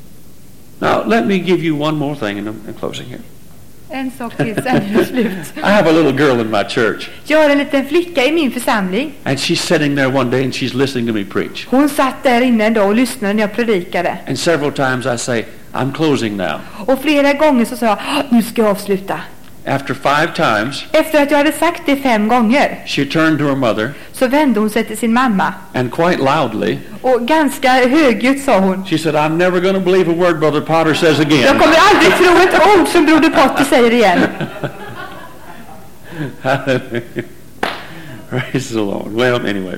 Now let me give you one more thing in closing here. En sak till sen slut. I have a little girl in my church, Jag har en liten flicka i min församling. and she's sitting there one day and she's listening to me preach. Hon satt där inne en dag och lyssnade när jag predikade. And several times I say, I'm closing now. Och flera gånger så sa jag, nu ska jag avsluta. After 5 times, Efter att jag hade sagt det 5 gånger she turned to her mother så vände hon sig till sin mamma. and quite loudly, Och ganska högljutt sa hon, she said, I'm never going to believe a word Brother Potter says jag again. kommer aldrig tro ett ord som Broder Potter säger igen. Praise the Lord. Well, anyway.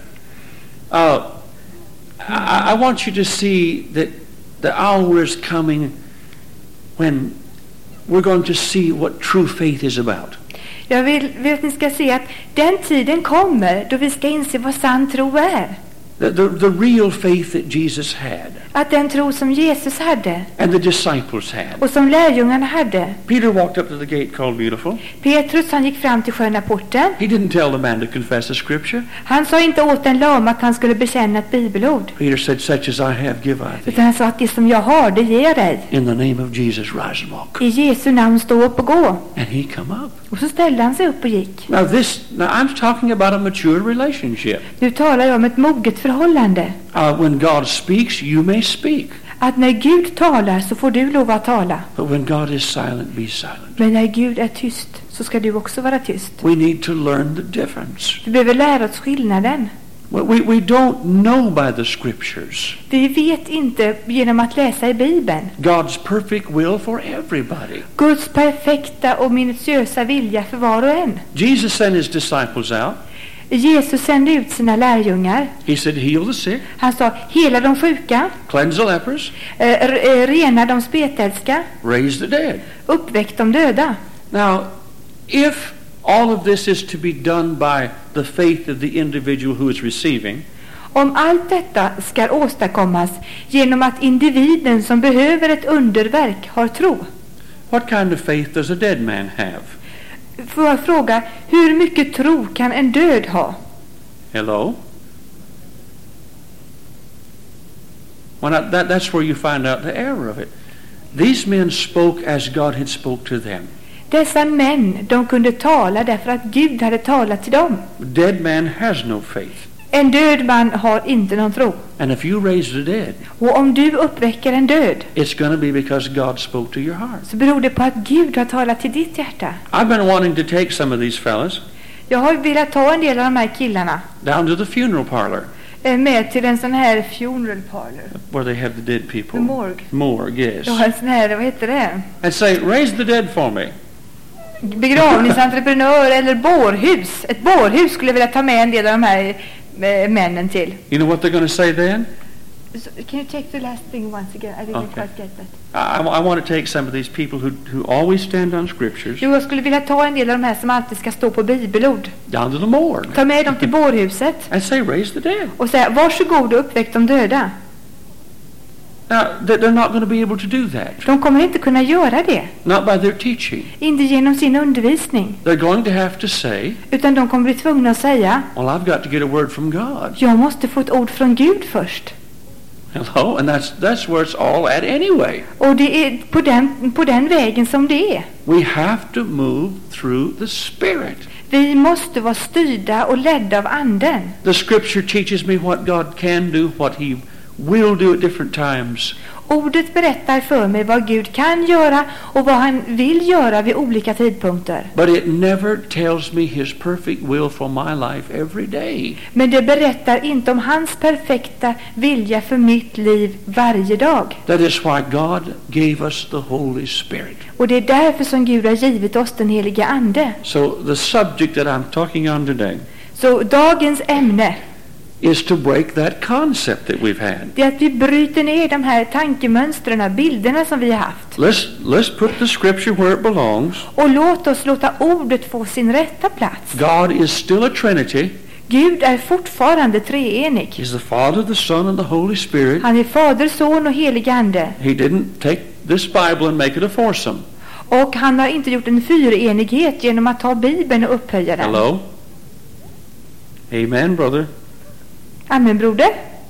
I want you to see that the hour is coming when we're going to see what true faith is about. Jag vill att ni ska se att den tiden kommer då vi ska inse vad sann tro är. The real faith that Jesus had Att den tro som Jesus hade and the disciples had. och som lärjungarna hade. Peter walked up to the gate called Beautiful. Petrus han gick fram till sköna porten. He didn't tell the man to confess the scripture. Han sa inte åt den lama att han skulle bekänna ett bibelord. Peter said, such as I have give I thee. Utan han sa att det som jag har, det ger dig. In the name of Jesus, rise and walk. I Jesu namn stå upp och gå. And he come up. Och så ställde han sig upp och gick. Now I'm talking about a mature relationship. Nu talar jag om ett moget förhållande. When God speaks, you may speak. Att när Gud talar så får du lov att tala. But when God is silent, be silent. Men när Gud är tyst så ska du också vara tyst. We need to learn the difference. Du behöver lära oss skillnaden. We don't know by the scriptures Vi vet inte genom att läsa i Bibeln God's perfect will for everybody. Guds perfekta och minutiösa vilja för var och en. Jesus sent his disciples out. Jesus sände ut sina lärjungar. He said, heal the sick, Han sa, hela de sjuka, cleanse the lepers, rena de spetälska, raise the dead. uppväck de döda. Now, if all of this is to be done by the faith of the individual who is receiving, Om allt detta ska åstadkommas genom att individen som behöver ett underverk har tro, what kind of faith does a dead man have? får jag fråga, hur mycket tro kan en död ha? Well, that's where you find out the error of it. These men spoke as God had spoke to them. Dessa män, de kunde tala därför att Gud hade talat till dem. Dead man has no faith. En död man har inte någon tro. And if you raise the dead, Och om du uppväcker en död, it's going to be because God spoke to your heart. så beror det på att Gud har talat till ditt hjärta. I've been wanting to take some of these fellas Jag har velat ta en del av de här killarna down to the funeral parlor med till en sån här funeral parlor. where they have the dead people. The morgue. Morgue, yes. Jag har en sån här, vad heter det? And say, raise the dead for me. Begravningsentreprenör eller bårhus. Ett bårhus skulle jag vilja ta med en del av de här männen till. You know what they're going to say then? So, can you take the last thing once again? I didn't quite get that. I want to take some of these people who always stand on scriptures Jo, jag skulle vilja ta en del av de här som alltid ska stå på bibelord. down to the morgue Ta med dem till bårhuset and say, raise the dead. och säga, varsågod och uppväck de döda. Now, they're not going to be able to do that. De kommer inte kunna göra det. Not by their teaching. Inte genom sin undervisning. They're going to have to say, Utan de kommer bli tvungna att säga, well, I've got to get a word from God. jag måste få ett ord från Gud först. Hello? And that's where it's all at anyway. Och det är på den vägen som det är. We have to move through the Spirit. Vi måste vara styrda och ledda av anden. The Scripture teaches me what God can do, what He will do at different times. Ordet berättar för mig vad Gud kan göra och vad han vill göra vid olika tidpunkter. But it never tells me His perfect will for my life every day. Men det berättar inte om hans perfekta vilja för mitt liv varje dag. That is why God gave us the Holy Spirit. Och det är därför som Gud har givit oss den heliga ande. So the subject that I'm talking on today Så dagens ämne is to break that concept that we've had. det är att vi bryter ner de här tankemönstren, bilderna som vi har haft. Let's put the Scripture where it belongs. Och låt oss låta ordet få sin rätta plats. God is still a Trinity. Gud är fortfarande treenig. He's the Father, the Son, and the Holy Spirit. Han är Fader, Son och helig ande. He didn't take this Bible and make it a foursome. Och han har inte gjort en fyrenighet genom att ta Bibeln och upphöja den. Hello? Amen, brother. Amen, broder.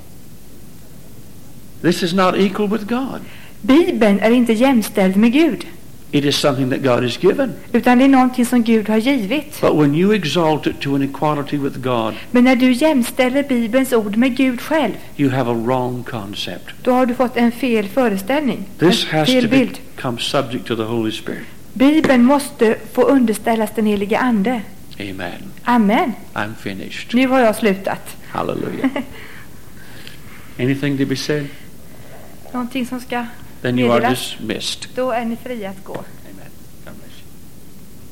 This is not equal with God. Bibeln är inte jämställd med Gud. It is something that God has given. Utan det är någonting som Gud har givit. But when you exalt it to an equality with God, Men när du jämställer Bibelns ord med Gud själv, you have a wrong concept. då har du fått en fel föreställning. This En has fel to bild. become subject to the Holy Spirit. Bibeln måste få underställas den helige ande. Amen. Amen. I'm finished. Nu har jag slutat. Hallelujah. Anything to be said? Någonting som ska Then you are meddelas. dismissed. Då är ni fria att gå.